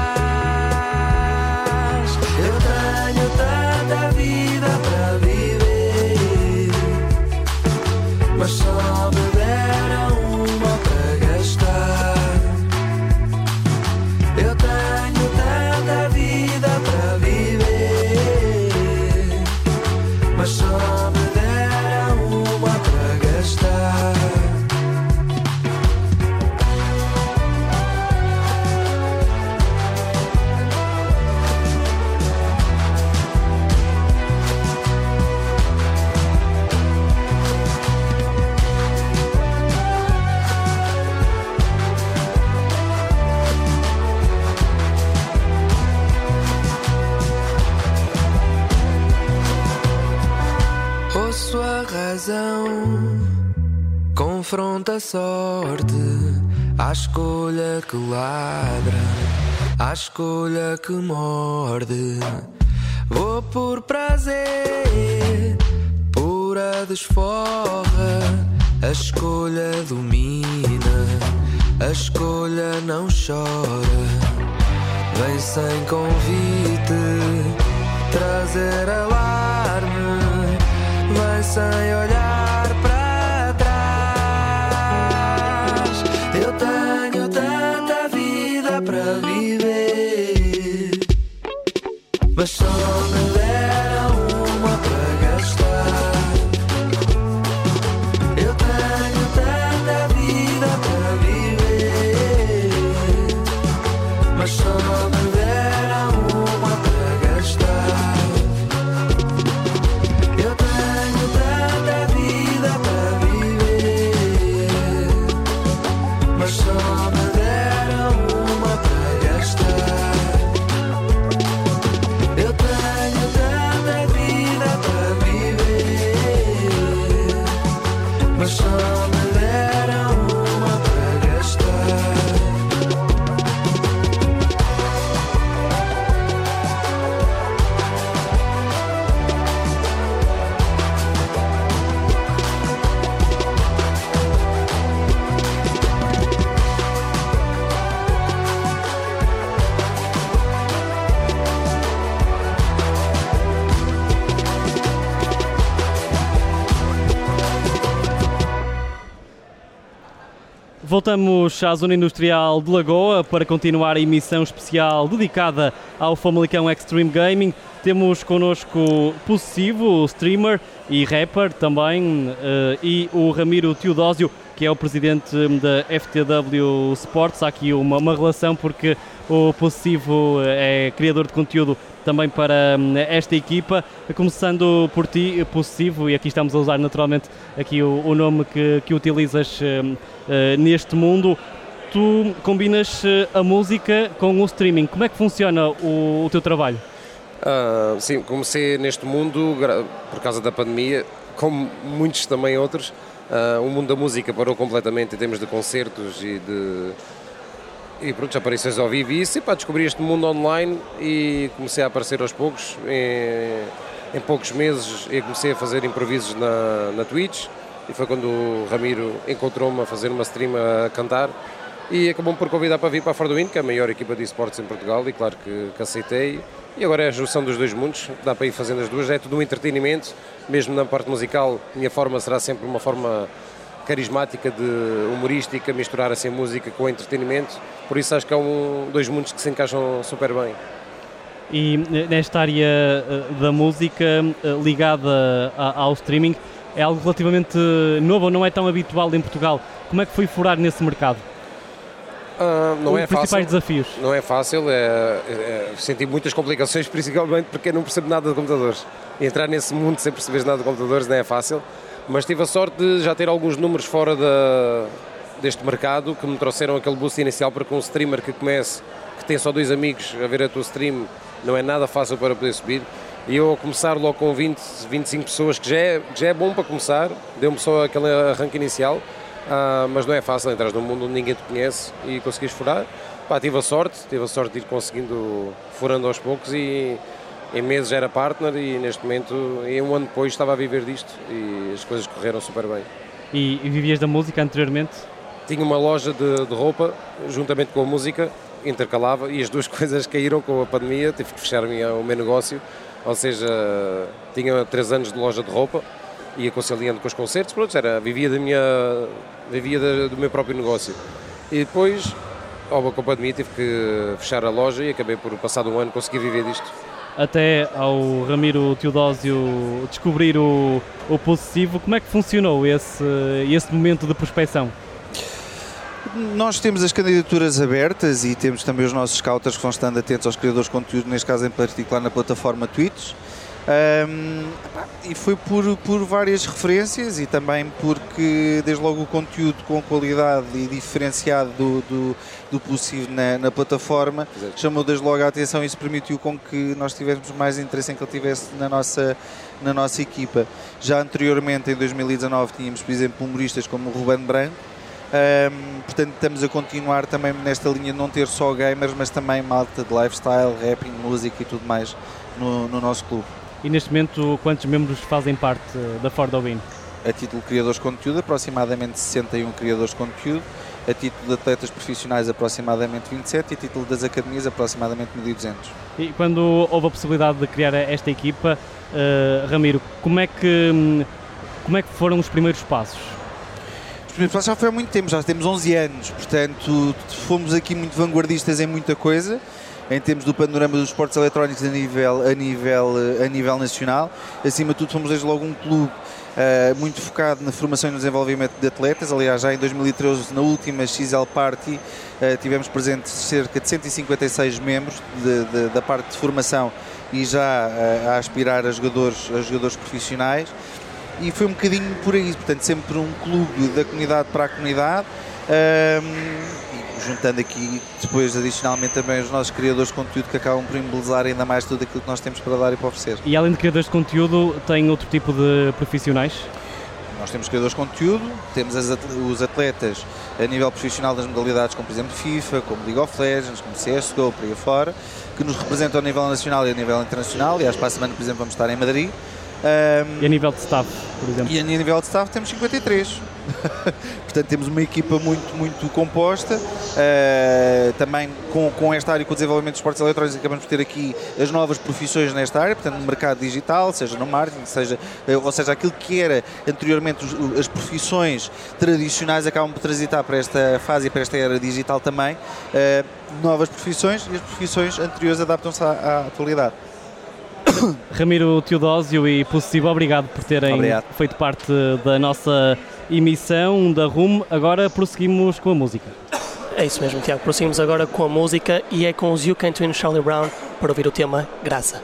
trás. Eu tenho tanta vida para viver, mas só me deram uma para gastar. Eu tenho tanta vida para viver, mas só me deram uma para gastar. Ouço a razão, confronta a sorte, à escolha que ladra, à escolha que morde. Vou por prazer, pura desforra, a escolha domina, a escolha não chora. Vem sem convite, trazer alarme, vem sem olhar para trás. Eu tenho tanta vida para viver, mas só me deram uma para gastar. Eu tenho tanta vida para viver, mas só me deram uma para gastar. Eu tenho tanta vida para viver, mas só me deram uma para gastar. Eu tenho tanta vida para viver, mas só me deram uma para gastar. Voltamos à Zona Industrial de Lagoa para continuar a emissão especial dedicada ao Famalicão Extreme Gaming. Temos connosco Possessivo, streamer e rapper também, e o Ramiro Teodósio, que é o presidente da FTW Sports. Há aqui uma relação porque o Possessivo é criador de conteúdo também para esta equipa. Começando por ti, Possessivo, e aqui estamos a usar naturalmente aqui o nome que utilizas neste mundo. Tu combinas a música com o streaming. Como é que funciona o teu trabalho? Sim, comecei neste mundo por causa da pandemia, como muitos também outros. O mundo da música parou completamente em termos de concertos e pronto, aparições ao vivo, e isso, descobri este mundo online e comecei a aparecer aos poucos. Em poucos meses eu comecei a fazer improvisos na Twitch, e foi quando o Ramiro encontrou-me a fazer uma stream a cantar e acabou-me por convidar para vir para a Fardoin, que é a maior equipa de esportes em Portugal, e claro que aceitei. E agora é a junção dos dois mundos, dá para ir fazendo as duas, é tudo um entretenimento, mesmo na parte musical. Minha forma será sempre uma forma carismática, humorística, misturar assim a música com o entretenimento, por isso acho que é dois mundos que se encaixam super bem. E nesta área da música ligada ao streaming, é algo relativamente novo, não é tão habitual em Portugal. Como é que foi furar nesse mercado? Não é fácil. Os principais desafios? Não é fácil, senti muitas complicações, principalmente porque eu não percebo nada de computadores. E entrar nesse mundo sem perceber nada de computadores não é fácil, mas tive a sorte de já ter alguns números fora deste mercado que me trouxeram aquele boost inicial, para que um streamer que comece, que tem só 2 amigos a ver a tua stream, não é nada fácil para poder subir. E eu a começar logo com 20, 25 pessoas, que já é bom para começar, deu-me só aquele arranque inicial, mas não é fácil entrar num mundo onde ninguém te conhece e conseguires furar. Tive a sorte de ir conseguindo, furando aos poucos, e em meses já era partner, e neste momento, em um ano depois, estava a viver disto e as coisas correram super bem. E vivias da música anteriormente? tinha uma loja de roupa, juntamente com a música, intercalava, e as duas coisas caíram com a pandemia, tive que fechar o meu negócio, ou seja, tinha 3 anos de loja de roupa, ia conciliando com os concertos, pronto, vivia do meu próprio negócio. E depois, com a pandemia, tive que fechar a loja e acabei por, passado um ano, conseguir viver disto. Até ao Ramiro Teodósio descobrir o Possessivo, como é que funcionou esse momento de prospecção? Nós temos as candidaturas abertas e temos também os nossos scouters que vão estando atentos aos criadores de conteúdo, neste caso em particular na plataforma Twitch. E foi por várias referências e também porque desde logo o conteúdo com qualidade e diferenciado do possível na plataforma chamou desde logo a atenção e isso permitiu com que nós tivéssemos mais interesse em que ele tivesse na nossa equipa. Já anteriormente, em 2019, tínhamos por exemplo humoristas como o Ruben Branco. Portanto estamos a continuar também nesta linha de não ter só gamers, mas também malta de lifestyle, rapping, música e tudo mais no nosso clube. E neste momento quantos membros fazem parte da For The Win? A título de criadores de conteúdo, aproximadamente 61 criadores de conteúdo, a título de atletas profissionais aproximadamente 27 e a título das academias aproximadamente 1200. E quando houve a possibilidade de criar esta equipa, Ramiro, como é que foram os primeiros passos? Os primeiros passos já foi há muito tempo, já temos 11 anos, portanto fomos aqui muito vanguardistas em muita coisa, em termos do panorama dos esportes eletrónicos a nível nacional. Acima de tudo fomos desde logo um clube muito focado na formação e no desenvolvimento de atletas. Aliás, já em 2013, na última XL Party, tivemos presentes cerca de 156 membros da parte de formação e já a aspirar a jogadores profissionais. E foi um bocadinho por aí, portanto sempre um clube da comunidade para a comunidade, e juntando aqui depois adicionalmente também os nossos criadores de conteúdo que acabam por embelezar ainda mais tudo aquilo que nós temos para dar e para oferecer. E além de criadores de conteúdo, tem outro tipo de profissionais? Nós temos criadores de conteúdo, temos os atletas a nível profissional das modalidades como por exemplo FIFA, como League of Legends, como CSGO, por aí afora, que nos representam a nível nacional e a nível internacional. Aliás, para a semana, por exemplo, vamos estar em Madrid. E a nível de staff, por exemplo? E a nível de staff temos 53. Portanto temos uma equipa muito composta, também com esta área, com o desenvolvimento dos esportes eletrónicos acabamos por ter aqui as novas profissões nesta área, portanto no mercado digital, seja no marketing, ou seja aquilo que era anteriormente as profissões tradicionais acabam por transitar para esta fase e para esta era digital também, novas profissões, e as profissões anteriores adaptam-se à atualidade. Ramiro Teodósio e Possessivo, obrigado por terem feito parte da nossa emissão da RUM. Agora prosseguimos com a música. É isso mesmo, Tiago. Prosseguimos agora com a música e é com os UK Twin Charlie Brown para ouvir o tema Graça.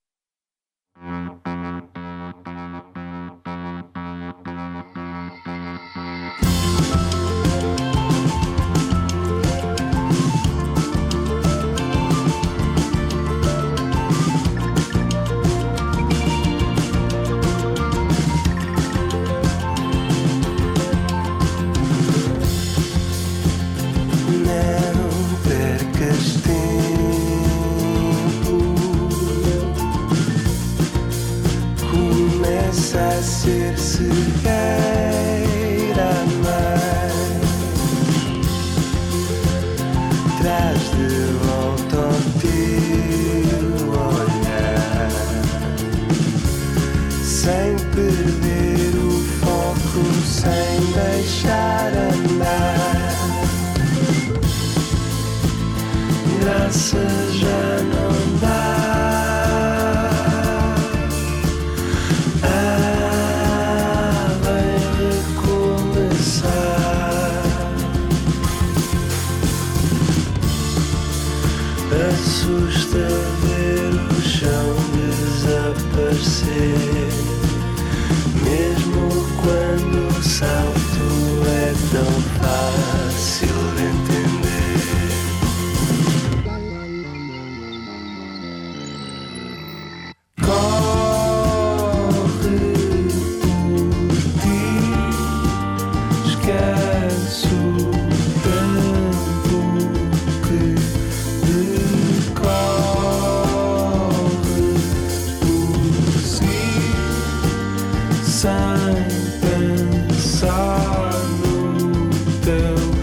Ser cegueira mais, traz de volta o teu olhar, sem perder o foco, sem deixar andar. Graça já não dá. Assusta ver o chão desaparecer, mesmo quando o salto é tão fácil de entender. Corre por ti, esquece o tempo que sem pensar no teu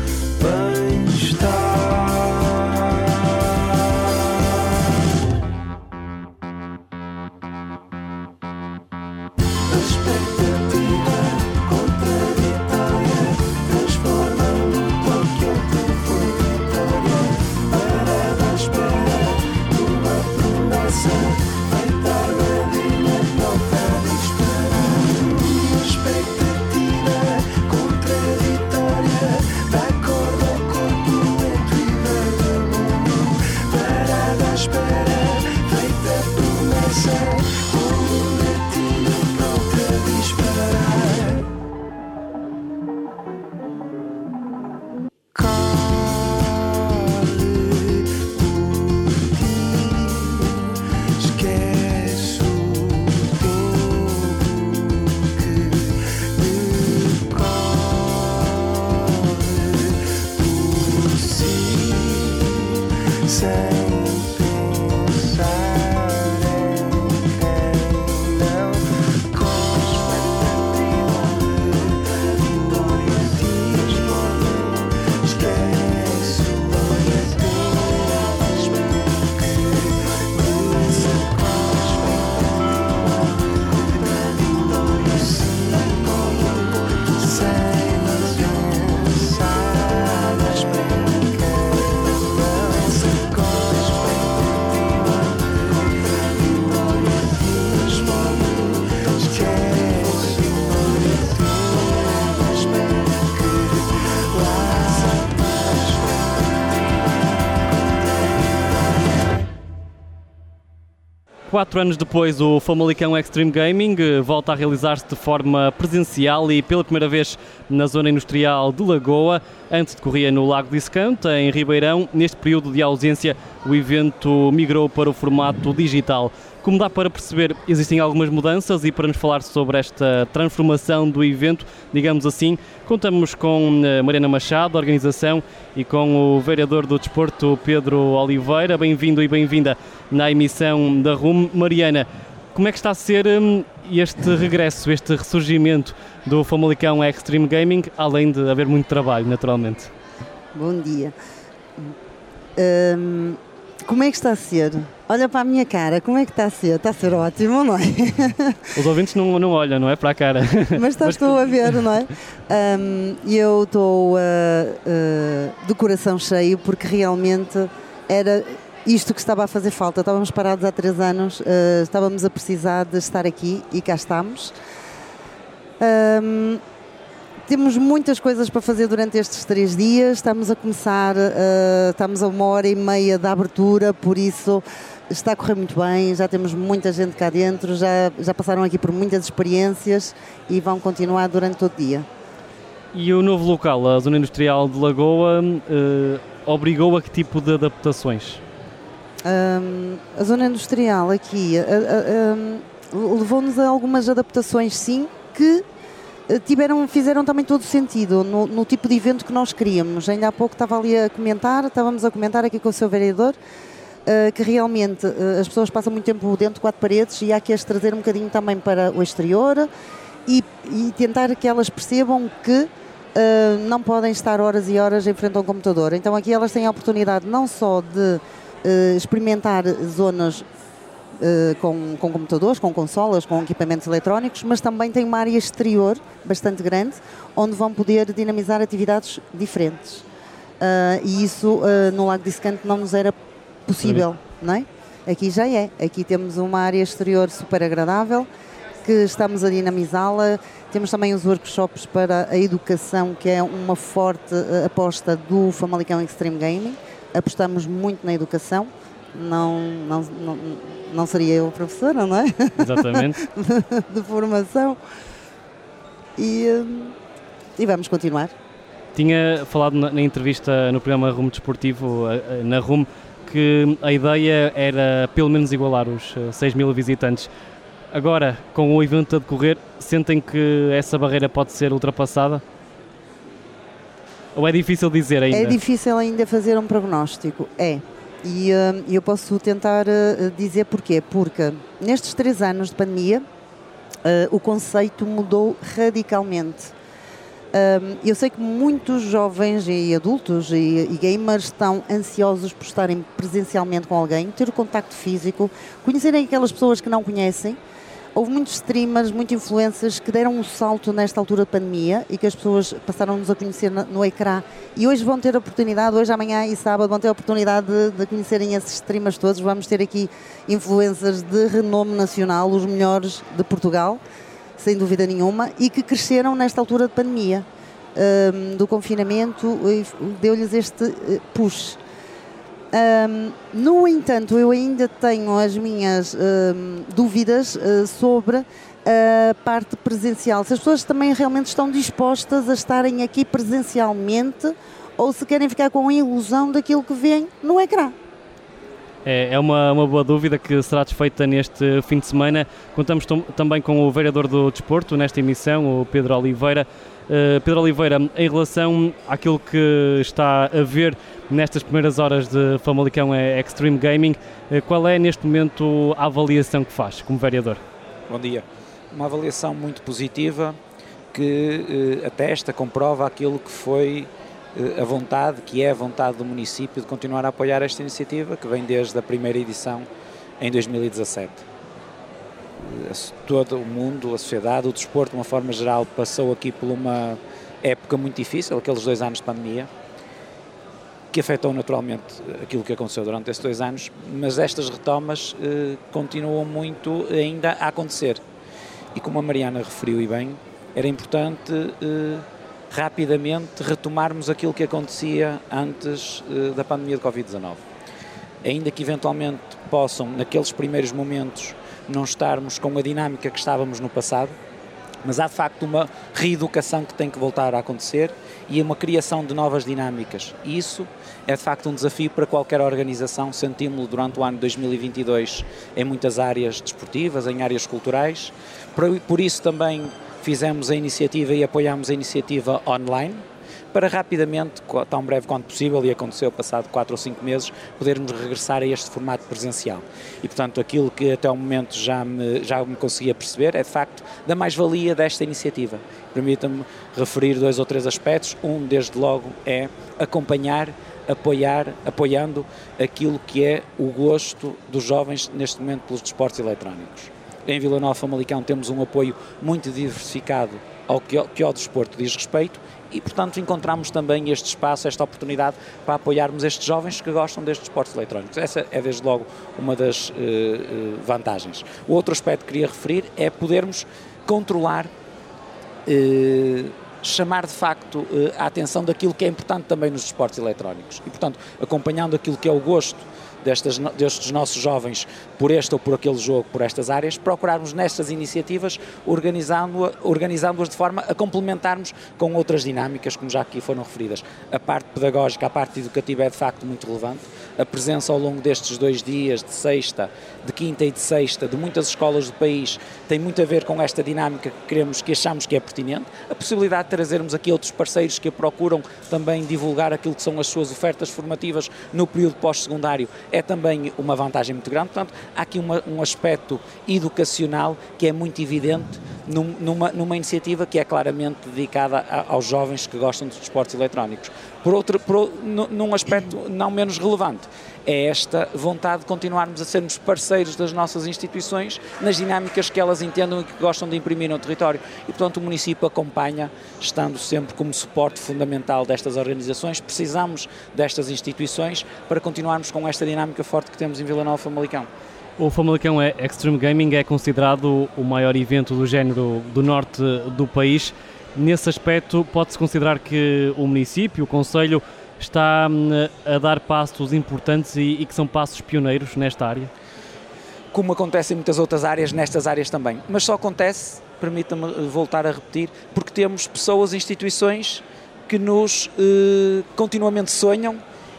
4 anos depois, o Famalicão Extreme Gaming volta a realizar-se de forma presencial e pela primeira vez na zona industrial de Lagoa. Antes decorria no Lago de Iscante, em Ribeirão. Neste período de ausência, o evento migrou para o formato digital. Como dá para perceber, existem algumas mudanças e para nos falar sobre esta transformação do evento, digamos assim, contamos com Mariana Machado, da organização, e com o vereador do Desporto, Pedro Oliveira. Bem-vindo e bem-vinda na emissão da RUM. Mariana, como é que está a ser este regresso, este ressurgimento do Famalicão Extreme Gaming, além de haver muito trabalho, naturalmente? Bom dia. Como é que está a ser? Olha para a minha cara, como é que está a ser? Está a ser ótimo, não é? Os ouvintes não olham, não é? Para a cara. Mas estou a ver, não é? Eu estou de coração cheio porque realmente era isto que estava a fazer falta. Estávamos parados há 3 anos, estávamos a precisar de estar aqui e cá estamos. Temos muitas coisas para fazer durante estes 3 dias, estamos a começar, estamos a 1h30 da abertura, por isso está a correr muito bem, já temos muita gente cá dentro, já passaram aqui por muitas experiências e vão continuar durante todo o dia. E o novo local, a Zona Industrial de Lagoa, obrigou a que tipo de adaptações? A Zona Industrial aqui levou-nos a algumas adaptações, sim, que fizeram também todo o sentido no tipo de evento que nós queríamos. Ainda há pouco estávamos a comentar aqui com o seu vereador que realmente as pessoas passam muito tempo dentro de 4 paredes e há que as trazer um bocadinho também para o exterior e tentar que elas percebam que não podem estar horas e horas em frente a um computador. Então aqui elas têm a oportunidade não só de experimentar zonas com computadores, com consolas, com equipamentos eletrónicos, mas também tem uma área exterior bastante grande, onde vão poder dinamizar atividades diferentes. E isso no Lago de Iscante não nos era possível, não é? Aqui já é. Aqui temos uma área exterior super agradável, que estamos a dinamizá-la. Temos também os workshops para a educação, que é uma forte aposta do Famalicão Extreme Gaming. Apostamos muito na educação. Não seria eu professora, não é? Exatamente. de formação. E vamos continuar. Tinha falado na entrevista no programa Rumo Desportivo, na RUM, que a ideia era pelo menos igualar os 6.000 visitantes. Agora, com o evento a decorrer, sentem que essa barreira pode ser ultrapassada? Ou é difícil dizer ainda? É difícil ainda fazer um prognóstico, é. E eu posso tentar dizer porquê. Porque nestes 3 anos de pandemia o conceito mudou radicalmente. Eu sei que muitos jovens e adultos e gamers estão ansiosos por estarem presencialmente com alguém, ter o contacto físico, conhecerem aquelas pessoas que não conhecem. Houve muitos streamers, muitos influencers que deram um salto nesta altura de pandemia e que as pessoas passaram-nos a conhecer no ecrã e hoje vão ter a oportunidade, hoje, amanhã e sábado vão ter a oportunidade de conhecerem esses streamers todos. Vamos ter aqui influencers de renome nacional, os melhores de Portugal, sem dúvida nenhuma, e que cresceram nesta altura de pandemia, do confinamento, deu-lhes este push. No entanto, eu ainda tenho as minhas dúvidas sobre a parte presencial. Se as pessoas também realmente estão dispostas a estarem aqui presencialmente ou se querem ficar com a ilusão daquilo que veem no ecrã. É uma boa dúvida que será desfeita neste fim de semana. Contamos também com o vereador do Desporto nesta emissão, o Pedro Oliveira. Pedro Oliveira, em relação àquilo que está a ver nestas primeiras horas de Famalicão Extreme Gaming, qual é neste momento a avaliação que faz como vereador? Bom dia. Uma avaliação muito positiva que atesta, comprova aquilo que foi a vontade, que é a vontade do município de continuar a apoiar esta iniciativa, que vem desde a primeira edição em 2017. Todo o mundo, a sociedade, o desporto de uma forma geral passou aqui por uma época muito difícil, aqueles 2 anos de pandemia, que afetou naturalmente aquilo que aconteceu durante esses 2 anos, mas estas retomas continuam muito ainda a acontecer. E como a Mariana referiu e bem, era importante rapidamente retomarmos aquilo que acontecia antes da pandemia de Covid-19. ainda que eventualmente possam, naqueles primeiros momentos, não estarmos com a dinâmica que estávamos no passado, mas há de facto uma reeducação que tem que voltar a acontecer e uma criação de novas dinâmicas. E isso é de facto um desafio para qualquer organização, sentimos-lo durante o ano de 2022 em muitas áreas desportivas, em áreas culturais. Por isso também fizemos a iniciativa e apoiámos a iniciativa online, para rapidamente, tão breve quanto possível, e aconteceu passado 4 ou 5 meses, podermos regressar a este formato presencial. E, portanto, aquilo que até o momento já me conseguia perceber é, de facto, da mais-valia desta iniciativa. Permita-me referir 2 ou 3 aspectos. Um, desde logo, é acompanhar, apoiando aquilo que é o gosto dos jovens, neste momento, pelos desportos eletrónicos. Em Vila Nova de Famalicão temos um apoio muito diversificado ao que ao desporto diz respeito e, portanto, encontramos também este espaço, esta oportunidade para apoiarmos estes jovens que gostam destes desportos eletrónicos. Essa é, desde logo, uma das vantagens. O outro aspecto que queria referir é podermos controlar, chamar de facto a atenção daquilo que é importante também nos desportos eletrónicos e, portanto, acompanhando aquilo que é o gosto destes nossos jovens por este ou por aquele jogo, por estas áreas, procurarmos nestas iniciativas organizando-as de forma a complementarmos com outras dinâmicas, como já aqui foram referidas. A parte pedagógica, a parte educativa é de facto muito relevante. A presença ao longo destes 2 dias, de sexta, de quinta e de sexta, de muitas escolas do país, tem muito a ver com esta dinâmica que achamos que é pertinente. A possibilidade de trazermos aqui outros parceiros que procuram também divulgar aquilo que são as suas ofertas formativas no período pós-secundário é também uma vantagem muito grande. Portanto, há aqui um aspecto educacional que é muito evidente numa iniciativa que é claramente dedicada aos jovens que gostam dos desportos eletrónicos. Num aspecto não menos relevante, é esta vontade de continuarmos a sermos parceiros das nossas instituições nas dinâmicas que elas entendam e que gostam de imprimir no território. E, portanto, o município acompanha, estando sempre como suporte fundamental destas organizações. Precisamos destas instituições para continuarmos com esta dinâmica forte que temos em Vila Nova de Famalicão. O Famalicão Extreme Gaming é considerado o maior evento do género do norte do país. Nesse aspecto, pode-se considerar que o município, o concelho, está a dar passos importantes e que são passos pioneiros nesta área? Como acontece em muitas outras áreas, nestas áreas também. Mas só acontece, permita-me voltar a repetir, porque temos pessoas, instituições que nos continuamente sonham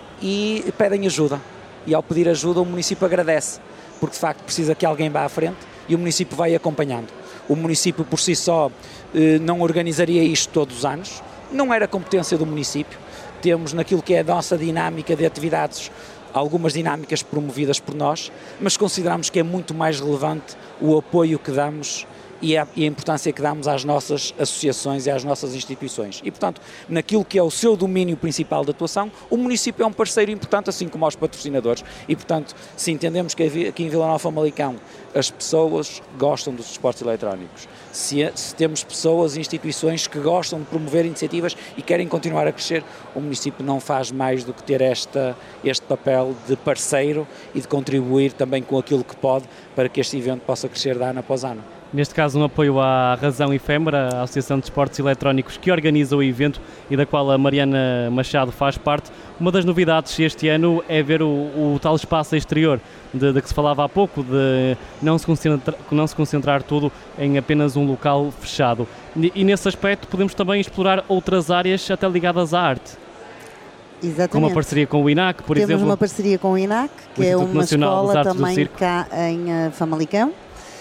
e pedem ajuda. E ao pedir ajuda o município agradece, porque de facto precisa que alguém vá à frente e o município vai acompanhando. O município por si só não organizaria isto todos os anos, não era competência do município. Temos naquilo que é a nossa dinâmica de atividades algumas dinâmicas promovidas por nós, mas consideramos que é muito mais relevante o apoio que damos e a importância que damos às nossas associações e às nossas instituições. E, portanto, naquilo que é o seu domínio principal de atuação, o município é um parceiro importante, assim como aos patrocinadores. E, portanto, se entendemos que aqui em Vila Nova de Famalicão as pessoas gostam dos desportos eletrónicos, se temos pessoas e instituições que gostam de promover iniciativas e querem continuar a crescer, o município não faz mais do que ter este papel de parceiro e de contribuir também com aquilo que pode para que este evento possa crescer de ano após ano. Neste caso, um apoio à Razão Efêmera, a Associação de Esportes Eletrónicos que organiza o evento e da qual a Mariana Machado faz parte. Uma das novidades este ano é ver o tal espaço exterior de que se falava há pouco, de não se concentrar tudo em apenas um local fechado. E nesse aspecto podemos também explorar outras áreas até ligadas à arte. Exatamente. Com uma parceria com o INAC, por exemplo. Temos uma parceria com o INAC, que é uma escola também cá em Famalicão,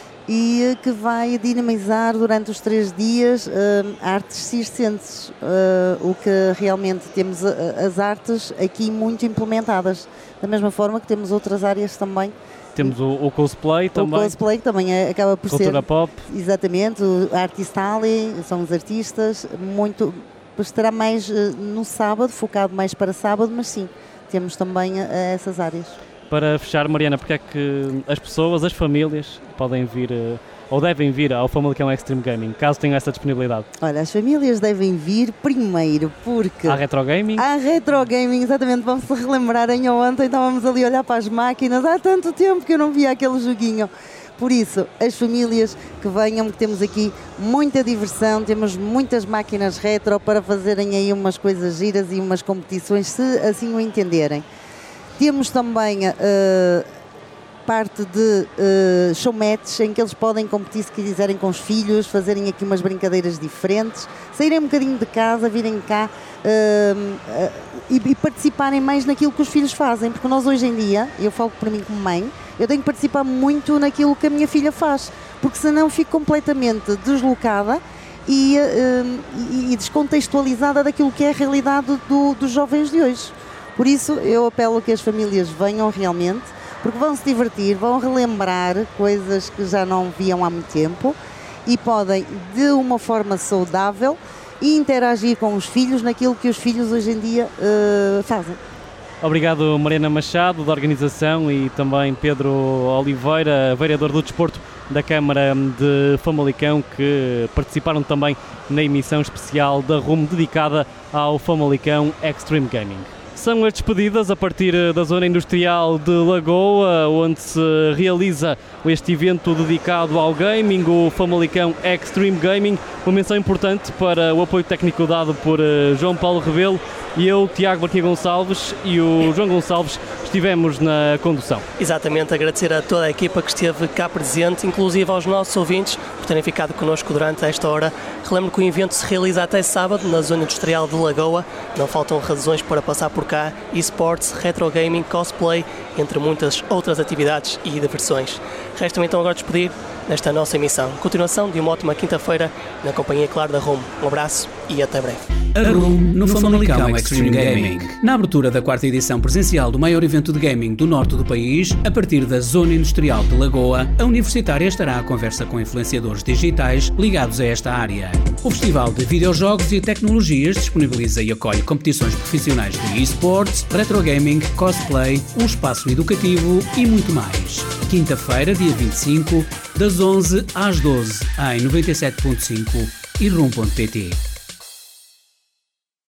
e que vai dinamizar durante os 3 dias artes circenses, o que realmente temos as artes aqui muito implementadas, da mesma forma que temos outras áreas também. Temos o cosplay também. O cosplay também acaba por Cultura ser... pop. Exatamente, o Artistali, são os artistas, muito... Estará mais no sábado, focado mais para sábado, mas sim, temos também essas áreas. Para fechar, Mariana, porque é que as pessoas, as famílias, podem vir ou devem vir ao Famalicão Extreme Gaming, caso tenham essa disponibilidade? Olha, as famílias devem vir primeiro porque... Há Retro Gaming? Há Retro Gaming, exatamente. Vamos se relembrar, ontem estávamos ali a olhar para as máquinas, há tanto tempo que eu não via aquele joguinho. Por isso, as famílias que venham, que temos aqui muita diversão, temos muitas máquinas retro para fazerem aí umas coisas giras e umas competições, se assim o entenderem. Temos também parte de showmatch em que eles podem competir se quiserem com os filhos, fazerem aqui umas brincadeiras diferentes, saírem um bocadinho de casa, virem cá e participarem mais naquilo que os filhos fazem, porque nós hoje em dia, eu falo por mim como mãe, eu tenho que participar muito naquilo que a minha filha faz, porque senão fico completamente deslocada e descontextualizada daquilo que é a realidade dos jovens de hoje. Por isso eu apelo que as famílias venham realmente, porque vão se divertir, vão relembrar coisas que já não viam há muito tempo e podem, de uma forma saudável, interagir com os filhos naquilo que os filhos hoje em dia fazem. Obrigado, Mariana Machado, da organização, e também Pedro Oliveira, vereador do Desporto da Câmara de Famalicão, que participaram também na emissão especial da RUM dedicada ao Famalicão Extreme Gaming. São as despedidas a partir da zona industrial de Lagoa, onde se realiza este evento dedicado ao gaming, o Famalicão Extreme Gaming. Uma menção importante para o apoio técnico dado por João Paulo Rebelo, e eu, Tiago Marquinhos Gonçalves, e o João Gonçalves estivemos na condução. Exatamente, agradecer a toda a equipa que esteve cá presente, inclusive aos nossos ouvintes por terem ficado connosco durante esta hora. Relembro que o evento se realiza até sábado na zona industrial de Lagoa. Não faltam razões para passar por cá: esportes, retro gaming, cosplay, entre muitas outras atividades e diversões. Resta-me então agora despedir nesta nossa emissão. Continuação de uma ótima quinta-feira na companhia, claro, da RUM. Um abraço e até breve. A RUM no Famalicão Extreme Gaming. Na abertura da 4ª edição presencial do maior evento de gaming do norte do país, a partir da zona industrial de Lagoa, a Universitária estará à conversa com influenciadores digitais ligados a esta área. O Festival de Videojogos e Tecnologias disponibiliza e acolhe competições profissionais de esportes, retro gaming, cosplay, um espaço educativo e muito mais. Quinta-feira, dia 25, das 11 às 12, em 97.5 e rum.pt.